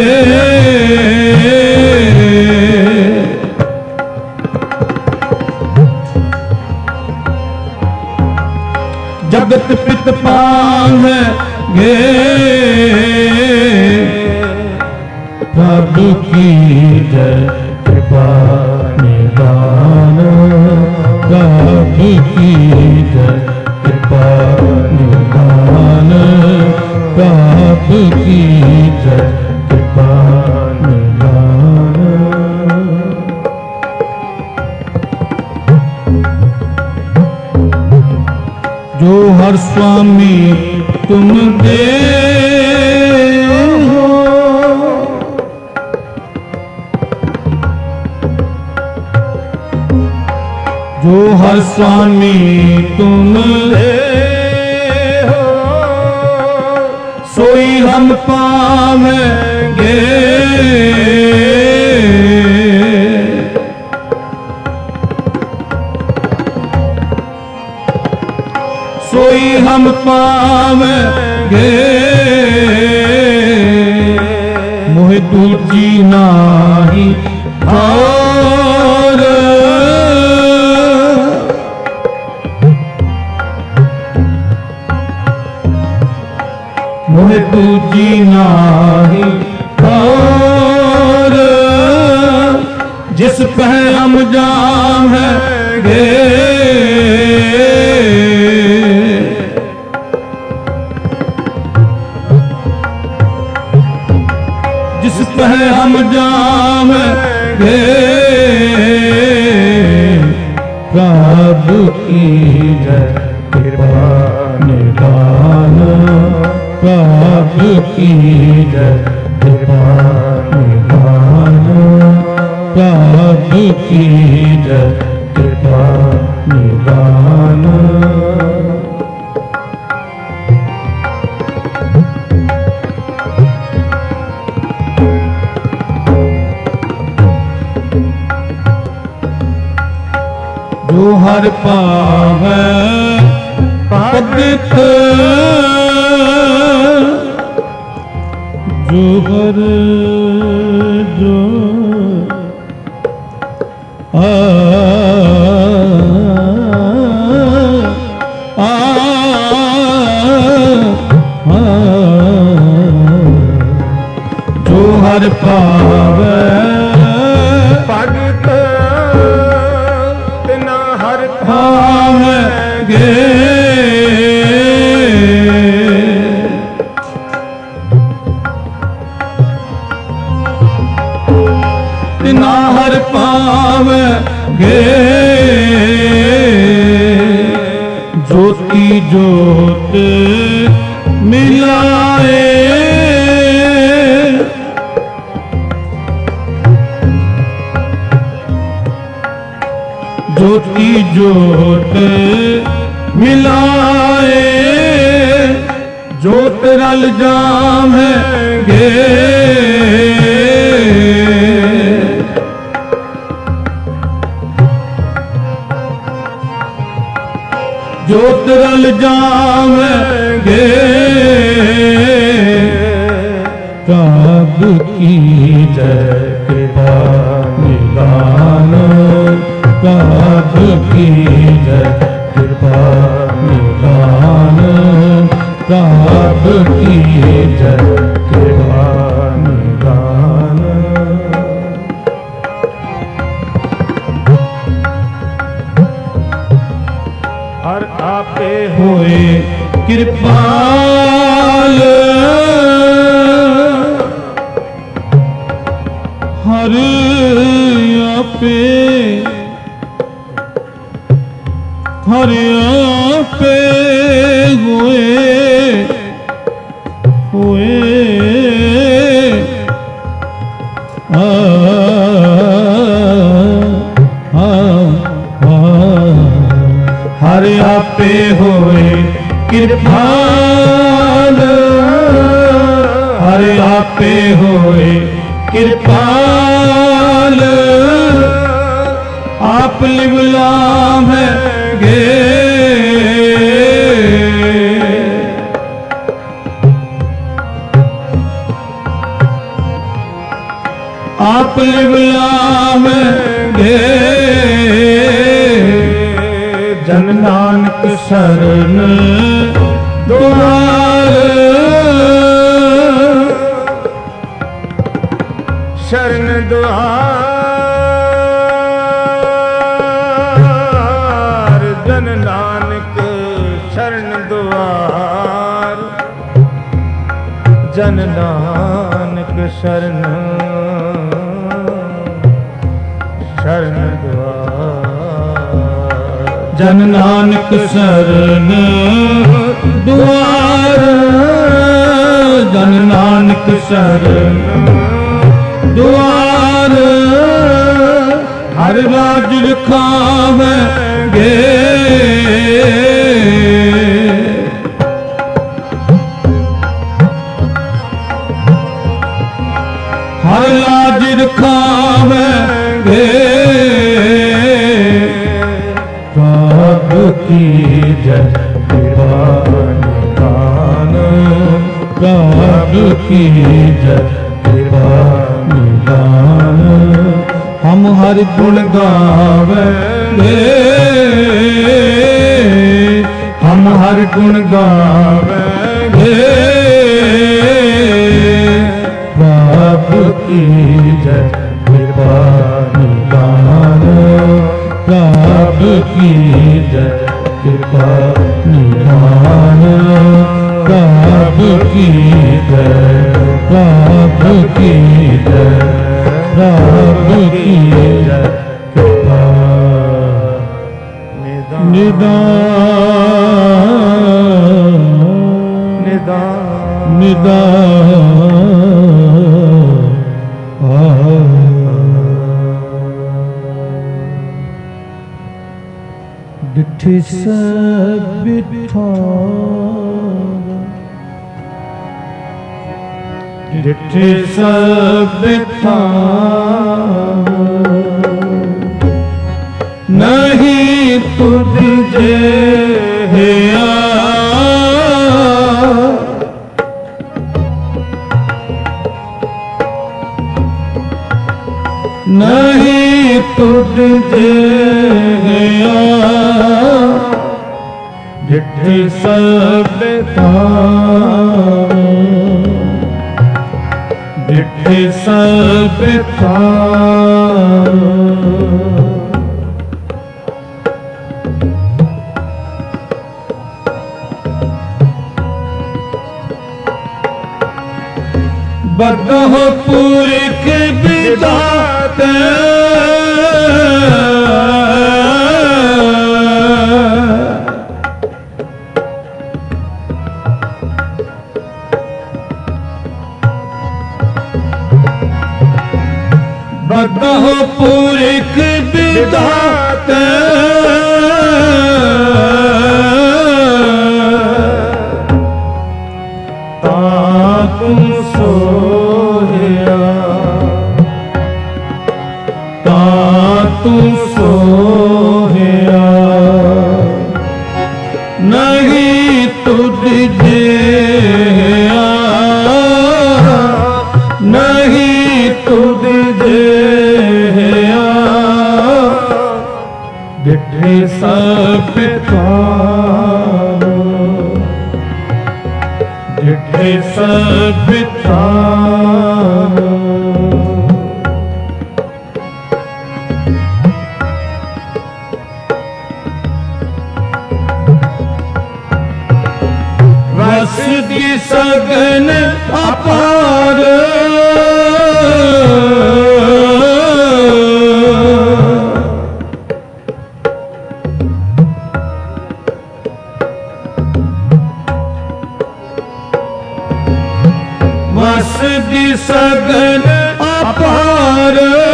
जगत पित पावेंगे, प्रभु की जय कृपा निदान, प्रभु की जय कृपा निदान, प्रभु की जय कृपा निदान। जो हर स्वामी तुम दे हो, जो हर स्वामी तुम हो सोई हम पावेंगे, सोई हम पावेंगे, मोहे दूजी नाही और मोहे दूजी नाही और जिस पे हम जावेंगे, जिस पे हम जावेंगे, प्रभु की जय कृपा निदान, प्रभु की जय कृपा निदान, प्रभु की जय कृपा निदान। जो हर पावे भगत, जो हर जो आ आ आ जो हर पावे भगत तिना हर पावेंगे, तिना हर पावेंगे, ज्योति ज्योत मिलाए, ज्योति ज्योत मिलाए, ज्योत रल जावेंगे, ज्योत रल जावेंगे, प्रभु की जय कृपा निदान, प्रभु की जय कृपा निदान, प्रभु की जय कृपा निदान। हर आपे होए कृपाल, हर आपे हर आपे हुए हुए आ आ आ हर आपे होए कृपाल, हर आपे होए कृपाल, आप लिवलाम है गे, आप लिवलाम है गे, जन नानक शरण द्वार, शरण द्वार, जन नानक शरण द्वार, जन नानक शरण शरण द्वार, जन नानक शरण द्वार, जन नानक शरण द्वार, हर राज रखावेंगे हर लाज रखावेंगे प्रभ की जय दीवान प्रभ की जय दीवान हम हर गुण गावेंगे हम हर गुण गावेंगे प्रभु की जय कृपा निधान प्रभु की जय कृपा निधान प्रभु की जय प्रभु की जय प्रभु की जय कृपा निदान निधान निदान डिठी से बिठा डिठी से बिठा नहीं तुझे है नहीं तुझे गया डिठी से बिठा डिठी से बिठा बदहपुर के विधाते बदहपुर के विधाते तुम सोया ता तू सोया नहीं तुझे नहीं तुझे डिठी सब डिठी सब वस की सगन अपार वस की सगन अपार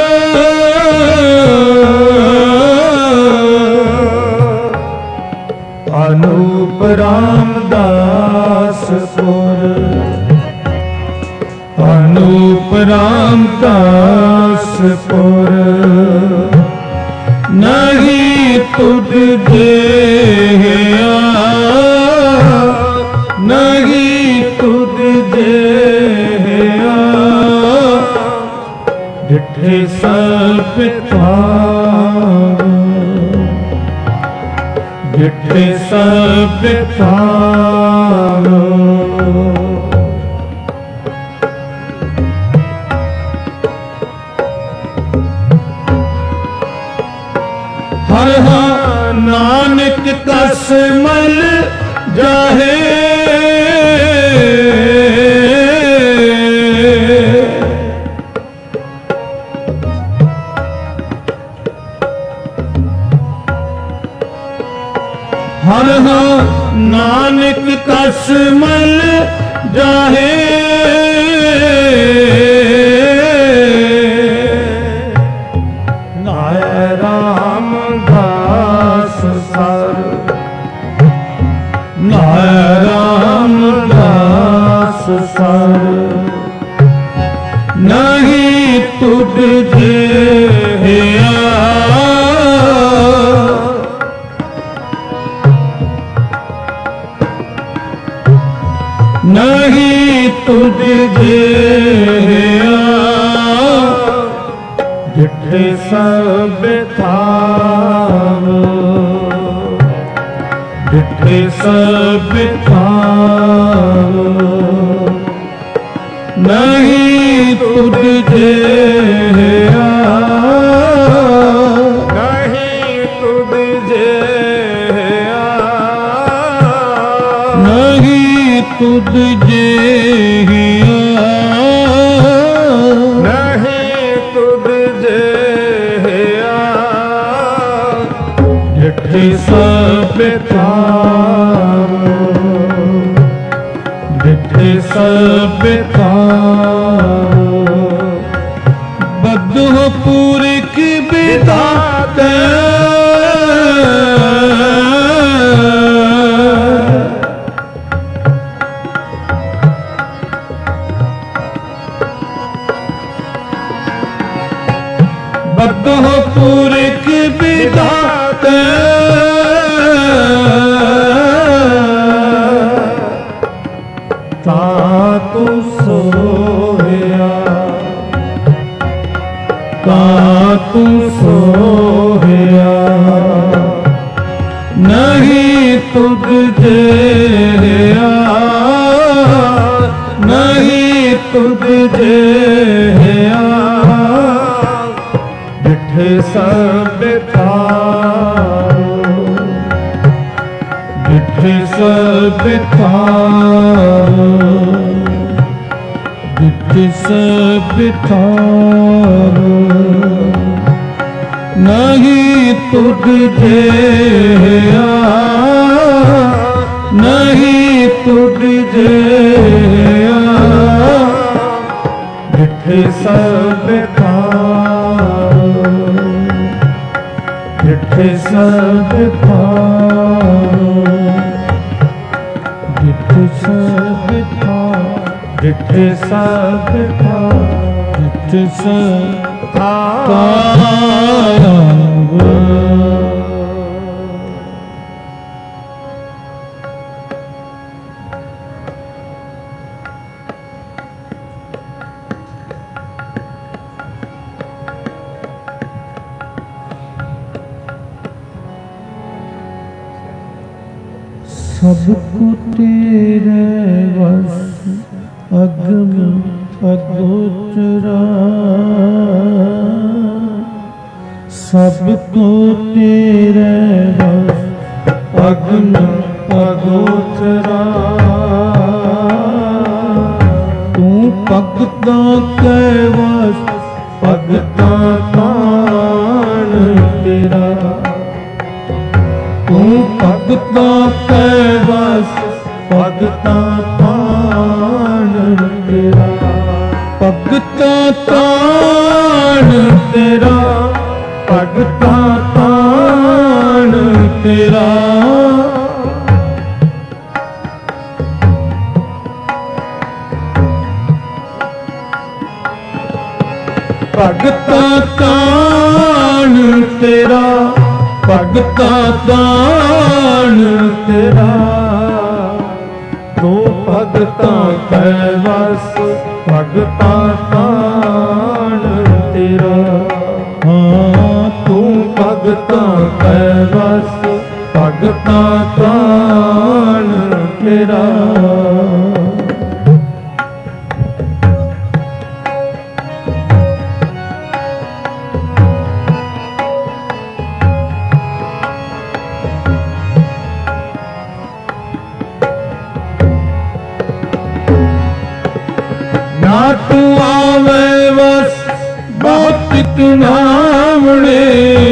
अनूप रामदास पुर अनूप रामदास पुर नहीं तुझे नहीं तुझे डिठी सब डिठी सब हर हाँ नानक कस मल जाहे हर हाँ नानक कस मल जाहे ਨਾਇ ਰਾਮਦਾਸ ਸਰ ਨਾਇ ਰਾਮਦਾਸ ਸਰ ਨਹੀਂ ਤੁਧ ਜਿਹਾ ਨਹੀਂ ਤੁਧ ਜਿਹਾ ਜਿੱਥੇ ਸਭ ਥਾਵ ਜਿੱਥੇ ਸਭ ਥਾਵ ਨਹੀਂ ਤੁਧ ਜਿਹਾ ਨਹੀਂ ਤੁਧ ਜਿਹਾ ਨਹੀਂ ਤੁਧ ਜਿਹਾ ਨਹੀਂ ਤੁਧ ਜਿਹਾ ਜਿੱਥੇ ਸਭ ਥਾਵ ਜਿੱਥੇ ਸਭ ਥਾਵ ਬਦਹੁ ਪੁਰਖ ਬਿਦਾਤਾ ਬਦਹੁ ਪੁਰਖ ਬਿਦਾਤਾ ਤਾ ਤੂੰ ਸੋਹਿਆ ਤਾ ਤੂੰ ਸੋਹਿਆ ਨਹੀਂ ਤੁਧ ਜਿਹਾ ਨਹੀਂ ਤੁਧ ਜਿਹਾ ਜਿੱਥੇ ਸਭ ਥਾਵ ਜਿੱਥੇ ਸਭ ਥਾਵ ਜਿੱਥੇ ਸਭ ਥਾਵ ਨਹੀਂ ਤੁਧ ਜਿਹਾ ਨਹੀਂ ਤੁਧ ਜਿਹਾ ਜਿੱਥੇ ਸਭ ਥਾਵ ਜਿੱਥੇ ਸਭ ਥਾਵ ਜਿੱਥੇ ਸਭ ਥਾਵ ਜਿੱਥੇ ਸਭ ਥਾਵ ਜਿੱਥੇ ਸਭ ਥਾਵ ਸਭ ਕੋ ਤੇਰੇ ਵਸ ਅਗਮ ਅਗੋਚਰਾ ਸਭ ਕੋ ਤੇਰੇ ਵਸ ਅਗਮ ਅਗੋਚਰਾ ਤੂੰ ਭਗਤਾਂ ਕੈ ਵਸ ਭਗਤਾਂ ਤਾਣ ਤੇਰਾ ਤੂੰ ਭਗਤਾਂ ਕੈ ਵਸ ਭਗਤਾਂ ਤਾਣ ਤੇਰਾ ਭਗਤਾਂ ਤਾਣ ਤੇਰਾ ਭਗਤਾਂ ਤਾਣ ਤੇਰਾ ਭਗਤਾਂ ਤਾਣ ਤੇਰਾ ਭਗਤਾਂ ਤਾਣ ਤੇਰਾ ਤੂੰ ਭਗਤਾਂ ਕੈ ਵਸ ਭਗਤਾਂ ਤਾਣ ਤੇਰਾ ਹਾਂ ਤੂੰ ਭਗਤਾਂ ਕੈ ਵਸ ਭਗਤਾਂ ਤਾਣ ਤੇਰਾ ਨਾ ਤੂੰ ਆਵੇ ਵਸ ਭੌਤਿਕ ਨਾਮਣੇ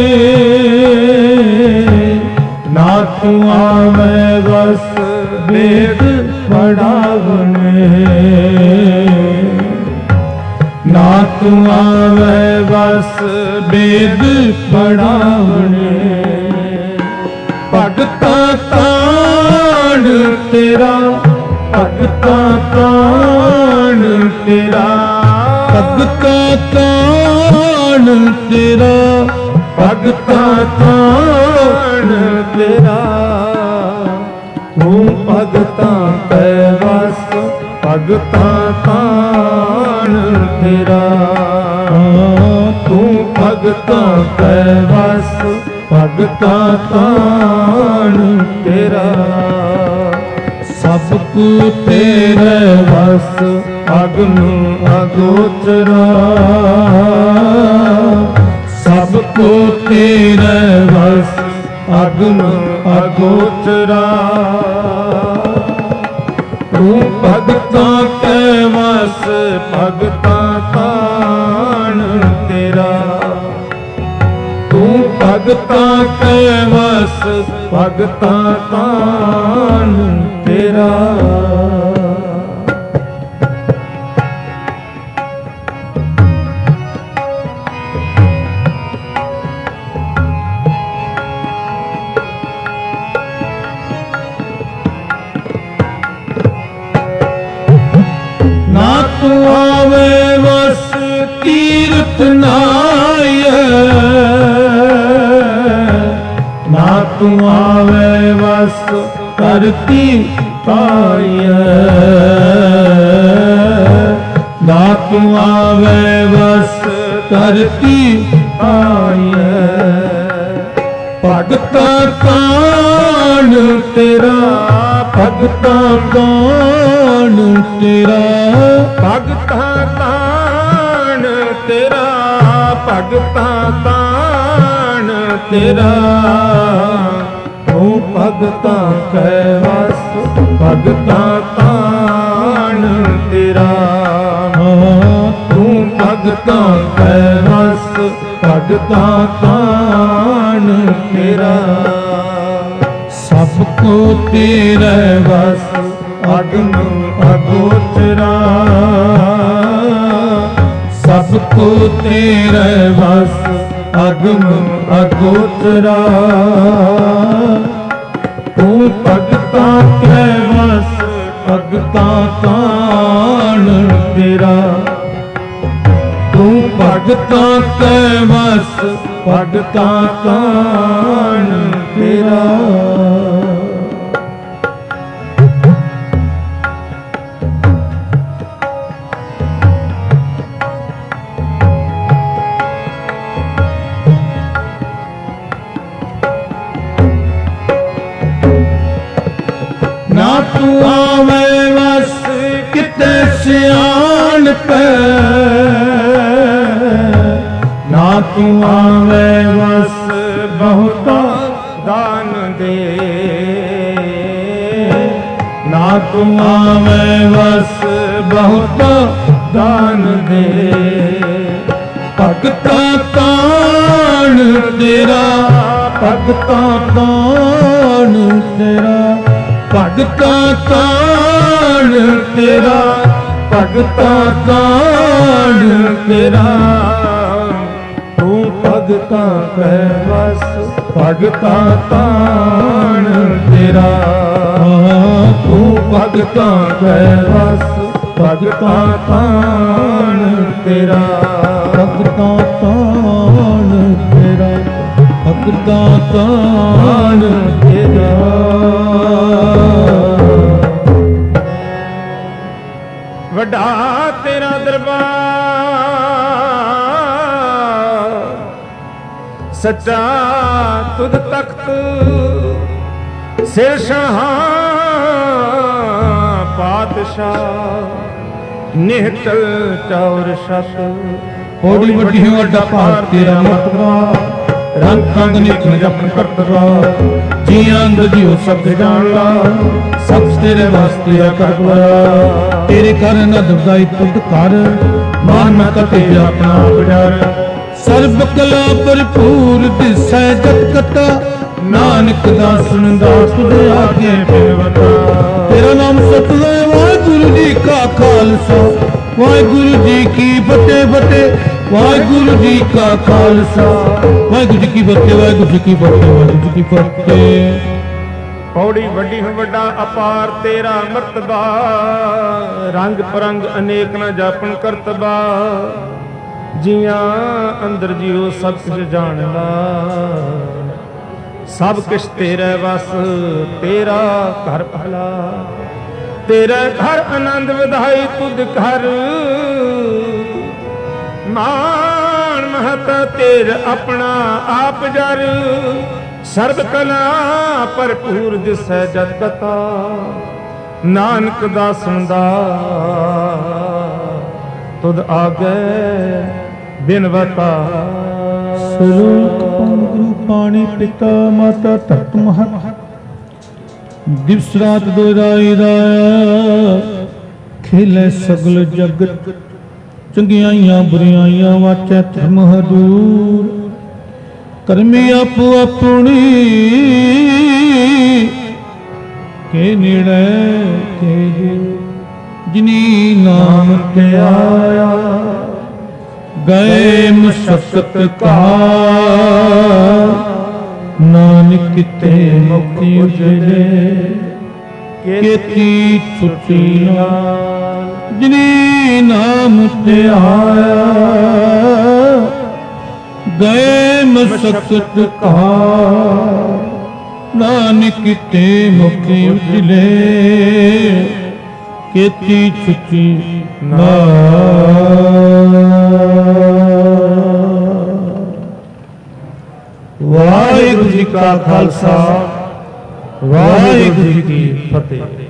ਨਾ ਤੂੰ ਆਵੇ ਵਸ ਵੇਦ ਪੜਾਵਣੇ ਨਾ ਤੂੰ ਆਵੇ ਵਸ ਵੇਦ ਪੜਾਵਣੇ। ਭਗਤਾ ਤਾਣ ਤੇਰਾ, ਭਗਤਾ ਤਾਣ ਤੇਰਾ, ਭਗਤਾ ਤਾਣ ਤੇਰਾ, ਭਗਤਾ ਤਾਣ ਤੇਰਾ। ਤੂੰ ਭਗਤਾਂ ਕੈ ਵਸ, ਭਗਤਾਂ ਤਾਣ ਤੇਰਾ। ਤੂੰ ਭਗਤਾਂ ਕੈ ਵਸ, ਭਗਤਾਂ ਤਾਣ ਤੇਰਾ। ਸਭ ਕੋ ਤੇਰੇ ਵਸ, ਅਗਨ ਅਗੋਚਰਾ। ਸਭ ਕੋ ਤੇਰੇ ਵਸ, ਅਗਨ ਅਗੋਚਰਾ। ਤੂੰ ਭਗਤਾਂ ਕੈ ਵਸ, ਭਗਤਾਂ ਤਾਣ ਤੇਰਾ। ਤੂੰ ਭਗਤਾਂ ਕੈ ਵਸ, ਭਗਤਾਂ ਤਾਣ ਤੇਰਾ। ਨਾ ਤੂੰ ਆਵੇ ਵਸ ਤੀਰਥ ਨਾਇਐ। ਨਾ ਤੂੰ ਆਵੇ ਵਸ ਧਰਤੀ ਪਾਈਐ। ਨਾ ਤੂੰ ਆਵੇ ਵਸ ਧਰਤੀ ਪਾਈਐ। ਭਗਤਾਂ ਤਾਣ ਤੇਰਾ, ਭਗਤਾਂ ਤਾਣ ਤੇਰਾ। ਭਗਤਾਂ ਤਾਣ ਤੇਰਾ, ਭਗਤਾਂ ਤਾਣ ਤੇਰਾ। ਤੂੰ ਭਗਤਾਂ ਕੈ ਵਸ, ਭਗਤਾਂ ਤਾਣ ਤੇਰਾ। ਤੂੰ ਭਗਤਾਂ ਕੈ ਵਸ, ਭਗਤਾਂ ਤਾਣ ਤੇਰਾ। ਸਭ ਕੋ ਤੇਰੇ ਵਸ, ਅਗਨ ਅਗੋਚਰਾ। ਸਭ ਕੋ ਤੇਰੇ ਵਸ, ਅਗਨ ਅਗੋਚਰਾ। ਤੂੰ ਭਗਤਾਂ ਕੈ ਵਸ, ਭਗਤਾਂ ਤਾਣ ਤੇਰਾ। ਤੂੰ ਭਗਤਾਂ ਕੈ ਵਸ, ਭਗਤਾਂ ਤਾਣ ਤੇਰਾ। ਨਾ ਤੂੰ ਆਵੇ ਵਸ ਕਿਤੇ ਸਿਆਣਪੈ। ਨਾ ਤੂੰ ਆਵੇ ਵਸ ਬਹੁਤਾ ਦਾਨ ਦੇ। ਨਾ ਤੂੰ ਆਵੇ ਵਸ ਬਹੁਤਾ ਦਾਨ ਦੇ। ਭਗਤਾਂ ਤਾਣ ਤੇਰਾ, ਭਗਤਾਂ ਤਾਣ ਤੇਰਾ। ਭਗਤਾਂ ਤਾਣ ਤੇਰਾ, ਭਗਤਾਂ ਤਾਣ ਤੇਰਾ। ਤੂੰ ਭਗਤਾਂ ਕੈ ਵਸ, ਭਗਤਾਂ ਤਾਣ ਤੇਰਾ। ਤੂੰ ਭਗਤਾਂ ਕੈ ਵਸ, ਭਗਤਾਂ ਤਾਣ ਤੇਰਾ। ਭਗਤਾਂ ਤਾਣ ਤੇਰਾ, ਭਗਤਾਂ ਤਾਣ ਤੇਰਾ। ਵੱਡਾ ਤੇਰਾ ਦਰਬਾਰ, ਸੱਚਾ ਤੁਧ ਤਖਤ। ਸਿਰ ਸ਼ਾਹਾਂ ਪਾਤਸ਼ਾਹ, ਨਿਹਚਲ ਚੌਰ ਛਤ। ਹੋੜੀ ਵੱਡੀ ਵੱਡਾ ਭਾਰ ਤੇਰਾ ਮਤਵਾ। ਰੰਗ ਕੰਗ ਨਿਖਣ ਜਪਨ ਕਰਤਵਾ। ਜੀ ਅੰਦ ਜੀਉ ਸਭ ਜਾਣ ਲਾ। ਸਭ ਤੇਰੇ ਵਾਸਤੇ ਆ ਕਰਵਾ। ਤੇਰੇ ਕਰ ਨਾ ਦੁਬਦਾਈ ਤੁਧ ਕਰ। ਮਾਨ ਮਤ ਤੇ ਆਪਣਾ ਵਿਚਾਰ। ਸਰਬ ਕਲਾ ਭਰਪੂਰ ਦਿਸੈ ਜਤ ਕਤਾ। ਨਾਨਕ ਦਾਸਨ ਦਾਸ ਤੁਧ ਆਗੇ ਬੇਵਤਾ। ਤੇਰਾ ਨਾਮ ਸਤਿਗੁਰੂ ਵਾਹਿਗੁਰੂ ਜੀ ਕਾ ਖਾਲਸਾ, ਵਾਹਿਗੁਰੂ ਜੀ ਕੀ ਫਤਿਹ ਫਤਿਹ। ਵਾਹਿਗੁਰੂ ਜੀ ਕਾ ਖਾਲਸਾ ਵਾਹਿਗੁਰੂ ਜੀ ਕੀ ਫਤਿਹ ਵਾਹਿਗੁਰੂ ਜੀ ਕੀ ਫਤਿਹ ਵਾਹਿਗੁਰੂ ਜੀ ਕੀ ਫਤਿਹ। ਪੌੜੀ ਵੱਡੀ ਹੋ ਵੱਡਾ ਅਪਾਰ ਤੇਰਾ ਮਰਤਬਾ, ਰੰਗ ਪਰੰਗ ਅਨੇਕ ਨਾ ਜਾਪਣ ਕਰਤਬਾ, ਜੀਆਂ ਅੰਦਰ ਜਿਉ ਸਭ ਕੁਝ ਜਾਣਦਾ, ਸਭ ਕੁਛ ਤੇਰੇ ਵਸ ਤੇਰਾ ਘਰ ਭਲਾ, ਤੇਰੇ ਘਰ ਆਨੰਦ ਵਧਾਈ ਤੁਧ ਘਰ, ਮਾਨ ਮਹਤ ਤੇਰ ਆਪਣਾ ਆਪ ਜਰ, ਸਰਬ ਕਲਾ ਭਰਪੂਰ ਦਿਸੈ ਜਤ ਕਥਾ, ਨਾਨਕ ਦਾਸਨ ਦਾ ਤੁਧ ਆਗੇ ਬਿਨਵਤਾ। ਸਰੂਪ ਗੁਰੂ ਪਾਣੀ ਪਿਤਾ ਮਾਤਾ ਧਰਤ ਮਹਤ, ਦਿਵਸ ਰਾਤ ਦੁਇਰਾਈ ਰਾਇਆ, ਖੇਲੇ ਸਗਲ ਜਗਤ, ਚੰਗਿਆਈਆਂ ਬੁਰਿਆਈਆਂ ਵਾਚੈ ਧਰਮ ਹਦੂਰ, ਕਰਮੀ ਆਪੋ ਆਪਣੀ ਕੇ ਨੇੜੇ ਕੇ, ਜਿਨੀ ਨਾਮ ਤੇ ਆਇਆ, ਗਏ ਮਸ਼ਕਤ ਕਾ, ਨਾਨਕ ਤੇ ਮੁਕਤੀ ਉਜਲੇ, ਕੇਤੀ ਛੁੱਟੀ ਨਾਲ, ਜਿਨੀ ਨਾਮ ਤੇ ਆਇਆ, ਗਏ ਮਸ਼ਕਤ ਕਾ, ਨਾਨਕ ਤੇ ਮੁਕਤੀ ਉਜਲੇ, ਕੇਤੀ ਛੁੱਟੀ ਨਾਲ। ਵਾਹਿਗੁਰੂ ਜੀ ਕਾ ਖਾਲਸਾ ਵਾਹਿਗੁਰੂ ਜੀ ਕੀ ਫਤਿਹ।